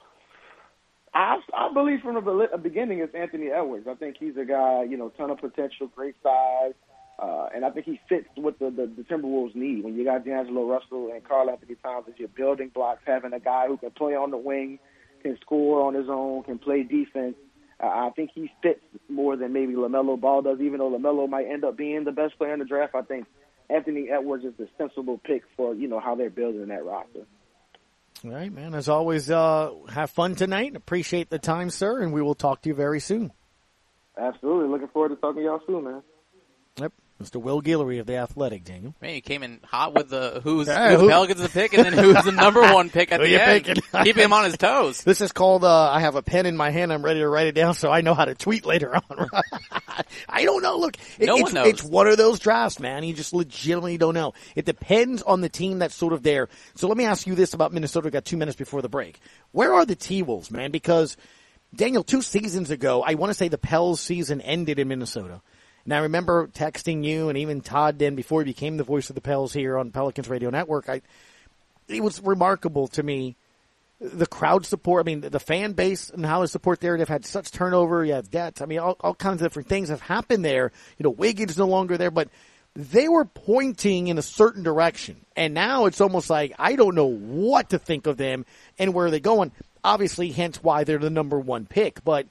I believe from the beginning it's Anthony Edwards. I think he's a guy, ton of potential, great size. And I think he fits what the Timberwolves need. When you got D'Angelo Russell and Karl Anthony Towns as your building blocks, having a guy who can play on the wing, can score on his own, can play defense, I think he fits more than maybe LaMelo Ball does, even though LaMelo might end up being the best player in the draft. I think Anthony Edwards is the sensible pick for, how they're building that roster. All right, man. As always, have fun tonight. Appreciate the time, sir, and we will talk to you very soon. Absolutely. Looking forward to talking to y'all soon, man. Yep. Mr. Will Guillory of The Athletic, Daniel. Man, you came in hot with who Pelicans the pick and then who's the number one pick at the end. Keeping him on his toes. This is called, I have a pen in my hand. I'm ready to write it down so I know how to tweet later on. I don't know. Look, no one knows. It's one of those drafts, man. You just legitimately don't know. It depends on the team that's sort of there. So let me ask you this about Minnesota. We've got 2 minutes before the break. Where are the T-Wolves, man? Because, Daniel, 2 seasons ago, I want to say the Pels season ended in Minnesota. And I remember texting you and even Todd then before he became the voice of the Pels here on Pelicans Radio Network. It was remarkable to me, the crowd support. I mean, the fan base and how the support there. They've had such turnover. You have debt. I mean, all kinds of different things have happened there. Wiggins no longer there, but they were pointing in a certain direction. And now it's almost like I don't know what to think of them and where they're going. Obviously, hence why they're the number 1 pick. But,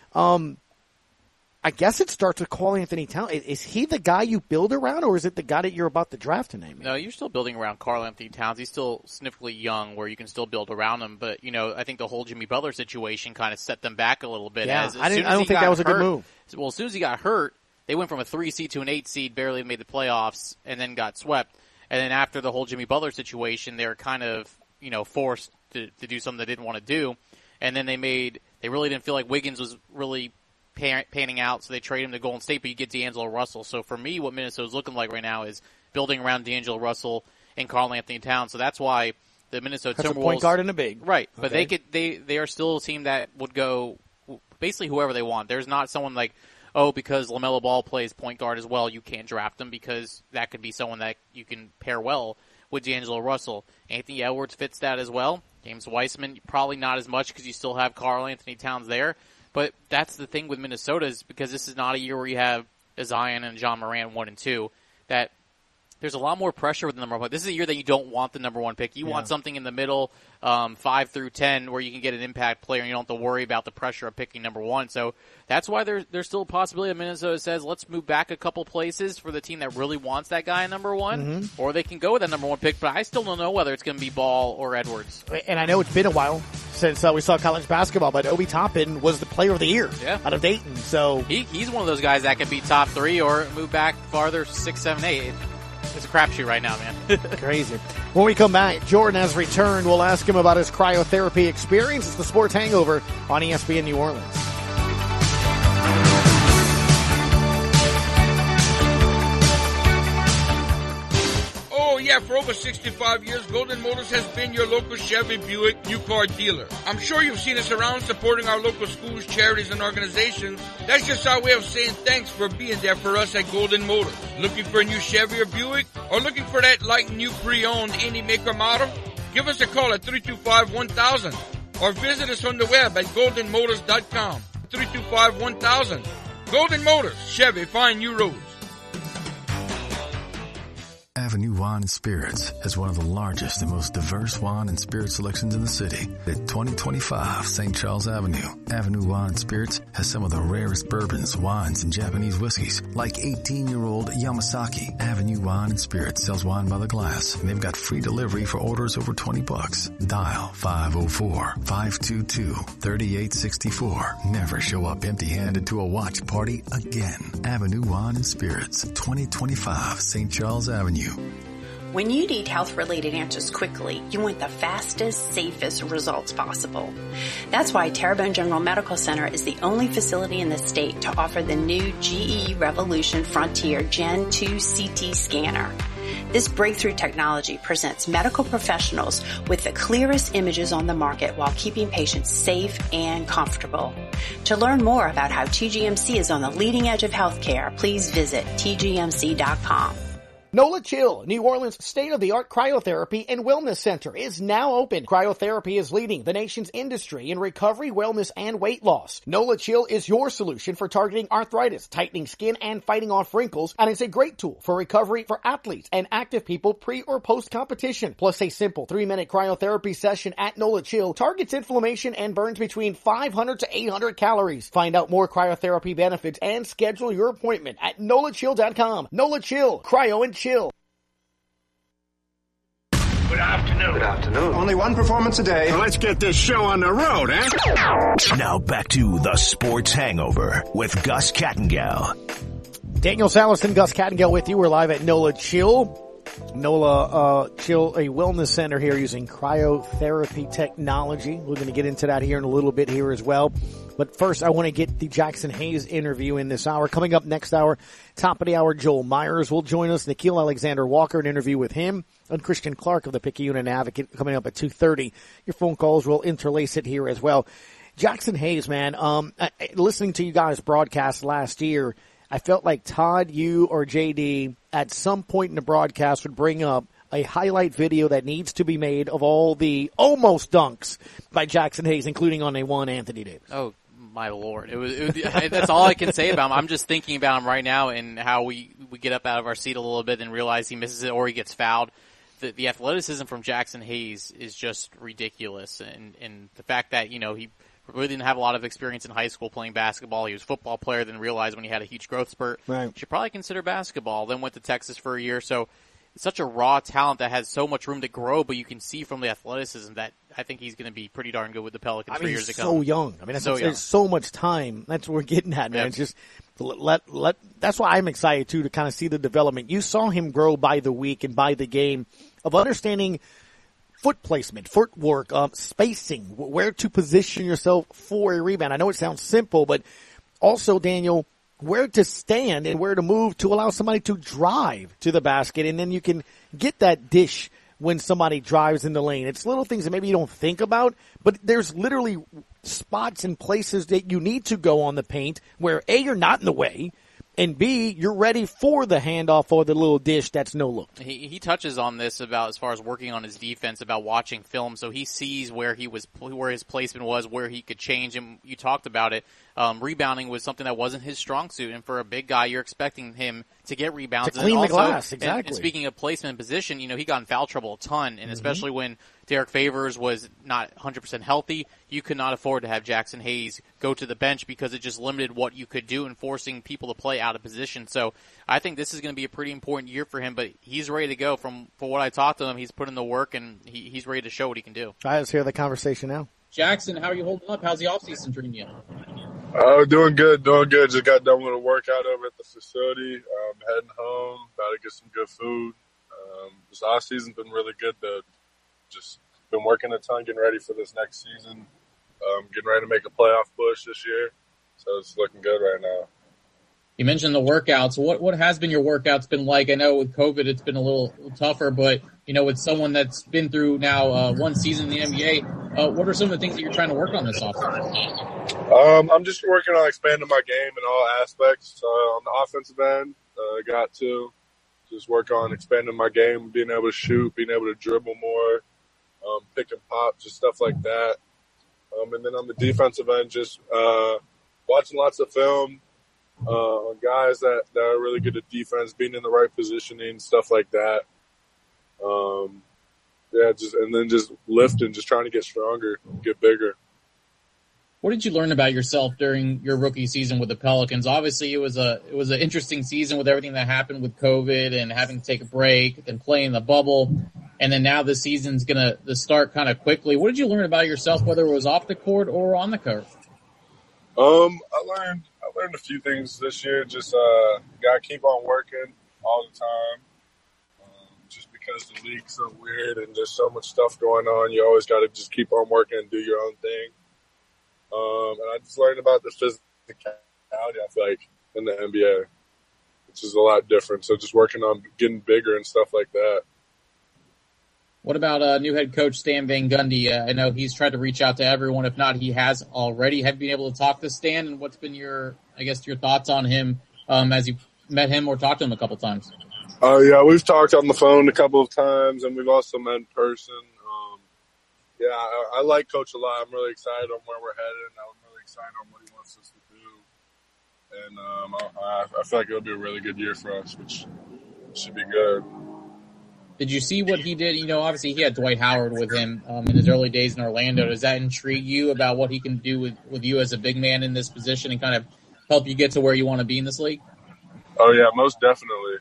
I guess it starts with Karl-Anthony Towns. Is he the guy you build around, or is it the guy that you're about to draft tonight? No, you're still building around Karl-Anthony Towns. He's still significantly young where you can still build around him. But, I think the whole Jimmy Butler situation kind of set them back a little bit. Yeah, I don't think that was a good move. Well, as soon as he got hurt, they went from a 3 seed to an 8 seed, barely made the playoffs, and then got swept. And then after the whole Jimmy Butler situation, they were kind of, forced to do something they didn't want to do. And then they really didn't feel like Wiggins was really panning out, so they trade him to Golden State, but you get D'Angelo Russell. So for me, what Minnesota's looking like right now is building around D'Angelo Russell and Karl-Anthony Towns. So that's why the Minnesota Timberwolves, a point guard and a big, right? But okay. they are still a team that would go basically whoever they want. There's not someone like, because LaMelo Ball plays point guard as well, you can't draft him, because that could be someone that you can pair well with D'Angelo Russell. Anthony Edwards fits that as well. James Wiseman, probably not as much because you still have Karl-Anthony Towns there. But that's the thing with Minnesota, is because this is not a year where you have Zion and John Moran 1 and 2, that there's a lot more pressure with the number 1. This is a year that you don't want the number 1 pick. You want something in the middle, 5 through 10, where you can get an impact player and you don't have to worry about the pressure of picking number 1. So that's why there's still a possibility that Minnesota says, let's move back a couple places for the team that really wants that guy at number 1, or they can go with that number 1 pick. But I still don't know whether it's going to be Ball or Edwards. And I know it's been a while since we saw college basketball, but Obi Toppin was the player of the year out of Dayton. So he's one of those guys that could be top 3 or move back farther, 6, 7, 8. It's a crapshoot right now, man. Crazy. When we come back, Jordan has returned. We'll ask him about his cryotherapy experience. It's the Sports Hangover on ESPN New Orleans. Oh, yeah, for over 65 years, Golden Motors has been your local Chevy Buick new car dealer. I'm sure you've seen us around supporting our local schools, charities, and organizations. That's just our way of saying thanks for being there for us at Golden Motors. Looking for a new Chevy or Buick? Or looking for that like new pre-owned any maker model? Give us a call at 325-1000 or visit us on the web at goldenmotors.com. 325-1000. Golden Motors, Chevy, find new roads. Avenue Wine and Spirits has one of the largest and most diverse wine and spirit selections in the city at 2025 St. Charles Avenue. Avenue Wine and Spirits has some of the rarest bourbons, wines, and Japanese whiskeys, like 18-year-old Yamasaki. Avenue Wine and Spirits sells wine by the glass, and they've got free delivery for orders over $20. Dial 504-522-3864. Never show up empty-handed to a watch party again. Avenue Wine and Spirits, 2025 St. Charles Avenue. When you need health-related answers quickly, you want the fastest, safest results possible. That's why Terrebonne General Medical Center is the only facility in the state to offer the new GE Revolution Frontier Gen 2 CT scanner. This breakthrough technology presents medical professionals with the clearest images on the market while keeping patients safe and comfortable. To learn more about how TGMC is on the leading edge of healthcare, please visit tgmc.com. NOLA Chill, New Orleans' state-of-the-art cryotherapy and wellness center, is now open. Cryotherapy is leading the nation's industry in recovery, wellness, and weight loss. NOLA Chill is your solution for targeting arthritis, tightening skin, and fighting off wrinkles, and it's a great tool for recovery for athletes and active people pre- or post-competition. Plus, a simple 3-minute cryotherapy session at NOLA Chill targets inflammation and burns between 500 to 800 calories. Find out more cryotherapy benefits and schedule your appointment at NOLAChill.com. NOLA Chill, cryo and chill. Good afternoon. Good afternoon. Only one performance a day. Well, let's get this show on the road, Now back to the Sports Hangover with Gus Kattengell. Daniel Sallerson, Gus Kattengell with you. We're live at NOLA Chill. NOLA Chill, a wellness center here using cryotherapy technology. We're going to get into that here in a little bit here as well. But first, I want to get the Jackson Hayes interview in this hour. Coming up next hour, top of the hour, Joel Myers will join us. Nikhil Alexander-Walker, an interview with him. And Christian Clark of the Picayune Advocate coming up at 2:30. Your phone calls will interlace it here as well. Jackson Hayes, man, listening to you guys broadcast last year, I felt like Todd, you, or JD at some point in the broadcast would bring up a highlight video that needs to be made of all the almost dunks by Jackson Hayes, including on a one Anthony Davis. Oh, my Lord. It was that's all I can say about him. I'm just thinking about him right now and how we get up out of our seat a little bit and realize he misses it or he gets fouled. The athleticism from Jackson Hayes is just ridiculous. And the fact that, you know, he really didn't have a lot of experience in high school playing basketball. He was a football player, then realized when he had a huge growth spurt, should probably consider basketball. Then went to Texas for a year. So it's such a raw talent that has so much room to grow, but you can see from the athleticism that I think he's going to be pretty darn good with the Pelicans for years to come. He's so young. I mean, there's so much time. That's what we're getting at, man. It's just that's why I'm excited too to kind of see the development. You saw him grow by the week and by the game of understanding foot placement, footwork, spacing, where to position yourself for a rebound. I know it sounds simple, but also, Daniel, where to stand and where to move to allow somebody to drive to the basket, and then you can get that dish when somebody drives in the lane. It's little things that maybe you don't think about, but there's literally spots and places that you need to go on the paint where A, you're not in the way, and B, you're ready for the handoff or the little dish that's no look. He touches on this about as far as working on his defense, about watching film, so he sees where his placement was, where he could change, and you talked about it. Rebounding was something that wasn't his strong suit, and for a big guy, you're expecting him to get rebounds. To clean the glass, exactly. And speaking of placement and position, you know, he got in foul trouble a ton, and especially when Derek Favors was not 100% healthy, you could not afford to have Jackson Hayes go to the bench because it just limited what you could do and forcing people to play out of position. So I think this is going to be a pretty important year for him, but he's ready to go. For what I talked to him, he's put in the work, and he's ready to show what he can do. All right, let's hear the conversation now. Jackson, how are you holding up? How's the offseason treating you? Oh, doing good. Just got done with a workout over at the facility. Heading home, about to get some good food. This off season's been really good. Just been working a ton, getting ready for this next season. Getting ready to make a playoff push this year. So it's looking good right now. You mentioned the workouts. What has been your workouts been like? I know with COVID it's been a little tougher, but you know, with someone that's been through now one season in the NBA, what are some of the things that you're trying to work on this offseason? I'm just working on expanding my game in all aspects. On the offensive end, got to just work on expanding my game, being able to shoot, being able to dribble more, pick and pop, just stuff like that. And then on the defensive end, just watching lots of film on guys that are really good at defense, being in the right positioning, stuff like that. Just lifting, just trying to get stronger, get bigger. What did you learn about yourself during your rookie season with the Pelicans? Obviously, it was an interesting season with everything that happened with COVID and having to take a break and play in the bubble. And then now the season's going to start kind of quickly. What did you learn about yourself, whether it was off the court or on the court? I learned a few things this year. Just gotta keep on working all the time. Just because the league's so weird and there's so much stuff going on, you always got to just keep on working and do your own thing. And I just learned about the physicality, I feel like, in the NBA, which is a lot different. So just working on getting bigger and stuff like that. What about new head coach Stan Van Gundy? I know he's tried to reach out to everyone. If not, he has already. Have you been able to talk to Stan? And what's been your thoughts on him as you met him or talked to him a couple times? Yeah, we've talked on the phone a couple of times, and we've also met in person. I like Coach a lot. I'm really excited on where we're headed. I'm really excited on what he wants us to do. And I feel like it'll be a really good year for us, which should be good. Did you see what he did? You know, obviously he had Dwight Howard with him in his early days in Orlando. Does that intrigue you about what he can do with you as a big man in this position and kind of help you get to where you want to be in this league? Oh, yeah, most definitely.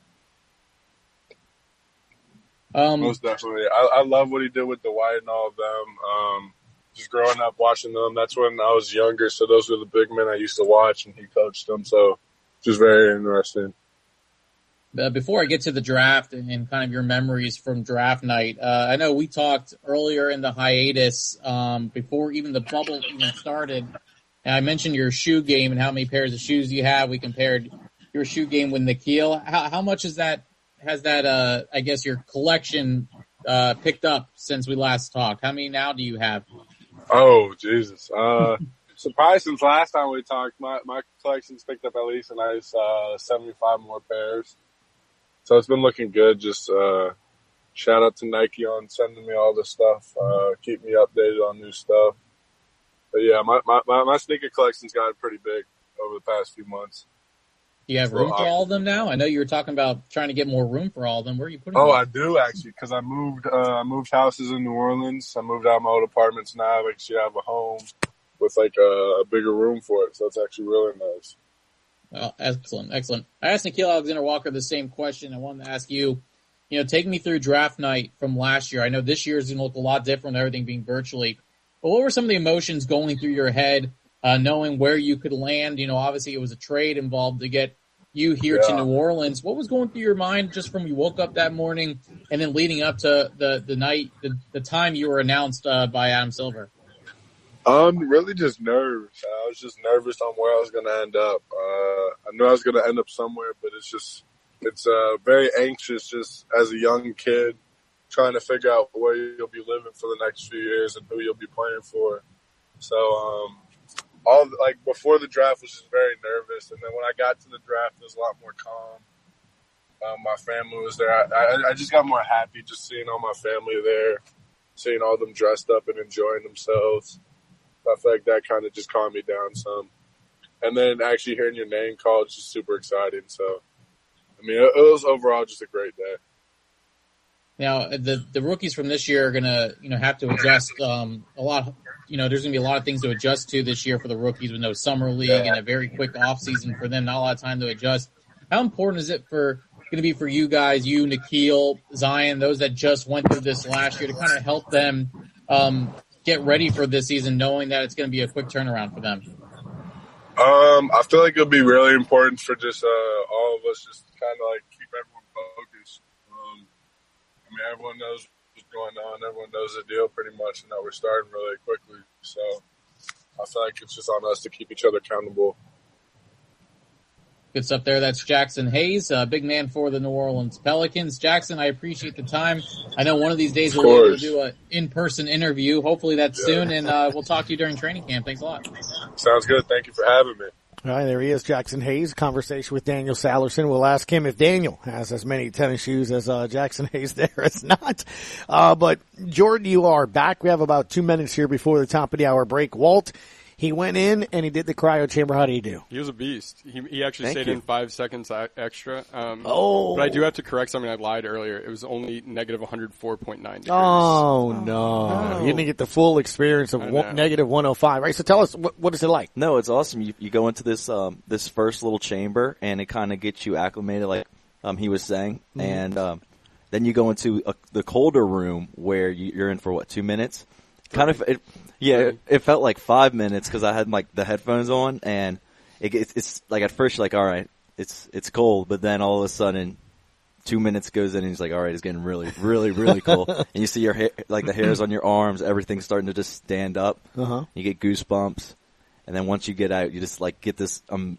Most definitely. I love what he did with Dwight and all of them. Just growing up watching them, that's when I was younger, so those were the big men I used to watch, and he coached them, so just very interesting. before I get to the draft and kind of your memories from draft night, I know we talked earlier in the hiatus, before even the bubble even started. And I mentioned your shoe game and how many pairs of shoes you have. We compared your shoe game with Nikhil. How much has that, I guess, your collection picked up since we last talked? How many now do you have? Oh, Jesus. Surprised since last time we talked, my collection's picked up at least a nice 75 more pairs. So it's been looking good. Just shout out to Nike on sending me all this stuff, keep me updated on new stuff. But yeah, my sneaker collection's gotten pretty big over the past few months. Do you have room for all of them now? I know you were talking about trying to get more room for all of them. Where are you putting them? Oh, I do actually, because I moved houses in New Orleans. I moved out of my old apartments now. I actually have a home with like a bigger room for it, so it's actually really nice. Well, excellent. I asked Nickeil Alexander-Walker the same question. I wanted to ask you, take me through draft night from last year. I know this year's going to look a lot different, everything being virtually. But what were some of the emotions going through your head, knowing where you could land? Obviously it was a trade involved to get you here to New Orleans. What was going through your mind just from you woke up that morning and then leading up to the night, the time you were announced by Adam Silver? Really just nerves. I was just nervous on where I was going to end up. I knew I was going to end up somewhere, but it's very anxious just as a young kid trying to figure out where you'll be living for the next few years and who you'll be playing for. So, before the draft was just very nervous. And then when I got to the draft, it was a lot more calm. My family was there. I just got more happy just seeing all my family there, seeing all them dressed up and enjoying themselves. I feel like that kind of just calmed me down some. And then actually hearing your name called is just super exciting. So, it was overall just a great day. Now, the rookies from this year are going to, have to adjust a lot. There's going to be a lot of things to adjust to this year for the rookies with no summer league and a very quick offseason for them, not a lot of time to adjust. How important is it going to be for you guys, you, Nikhil, Zion, those that just went through this last year to kind of help them get ready for this season, knowing that it's going to be a quick turnaround for them? I feel like it'll be really important for just all of us just to kind of keep everyone focused. Everyone knows what's going on. Everyone knows the deal pretty much, and that we're starting really quickly. So I feel like it's just on us to keep each other accountable. Good stuff there. That's Jackson Hayes, a big man for the New Orleans Pelicans. Jackson, I appreciate the time. I know one of these days we'll be able to do an in-person interview. Hopefully that's soon, and we'll talk to you during training camp. Thanks a lot. Sounds good. Thank you for having me. All right, there he is, Jackson Hayes. Conversation with Daniel Sallerson. We'll ask him if Daniel has as many tennis shoes as Jackson Hayes there. It's not. But Jordan, you are back. We have about 2 minutes here before the top of the hour break. Walt, he went in and he did the cryo chamber. How did he do? He was a beast. He actually stayed in 5 seconds extra. But I do have to correct something. I lied earlier. It was only negative 104.9 degrees. Oh, no. You didn't get the full experience of negative 105. Right, so tell us, what is it like? No, it's awesome. You go into this this first little chamber, and it kind of gets you acclimated, like he was saying. Mm-hmm. And then you go into the colder room where you're in for, 2 minutes? Kind of, it felt like 5 minutes because I had the headphones on, and it's like at first you're like, all right, it's cold, but then all of a sudden 2 minutes goes in and he's like, all right, it's getting really, really, really cold. And you see your hair, the hairs on your arms, everything's starting to just stand up. Uh-huh. You get goosebumps, and then once you get out, you just get this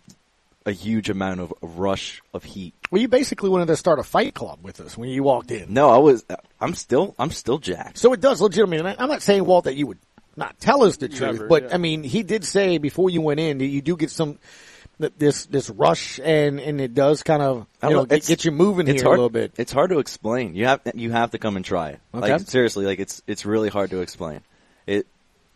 a huge amount of rush of heat. Well, you basically wanted to start a fight club with us when you walked in. No, I'm still jacked. So it does legitimately. I'm not saying, Walt, that you would not tell us the truth, but he did say before you went in that you do get some this rush, and it does kind of get you moving here a little bit. It's hard to explain. You have to come and try it. Okay. Seriously, it's really hard to explain. It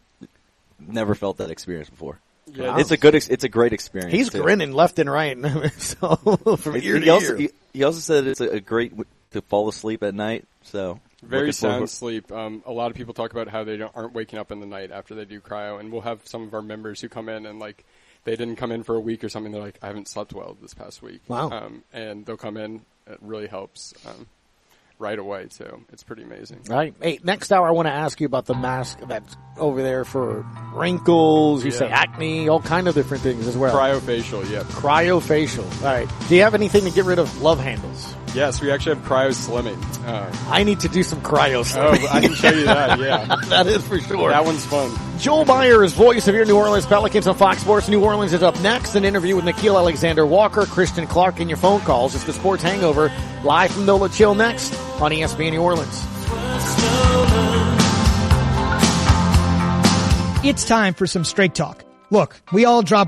never felt that experience before. Yeah, it's a great experience. He's grinning left and right. So from ear to ear. He also said it's a great to fall asleep at night. So very sound sleep. A lot of people talk about how they aren't waking up in the night after they do cryo, and we'll have some of our members who come in and they didn't come in for a week or something. They're like, I haven't slept well this past week. Wow. And they'll come in. It really helps. right away too. It's pretty amazing. Right. Hey, next hour I want to ask you about the mask that's over there for wrinkles. You say acne, all kind of different things as well. Cryofacial, yeah. Cryofacial. All right. Do you have anything to get rid of love handles? Yes, we actually have cryo slimming. I need to do some cryo slimming. Oh, I can show you that, yeah. That is for sure. That one's fun. Joel Byers, voice of your New Orleans Pelicans on Fox Sports New Orleans, is up next. An interview with Nickeil Alexander-Walker, Christian Clark, and your phone calls. It's the Sports Hangover, live from NOLA Chill next on ESPN New Orleans. It's time for some straight talk. Look, we all drop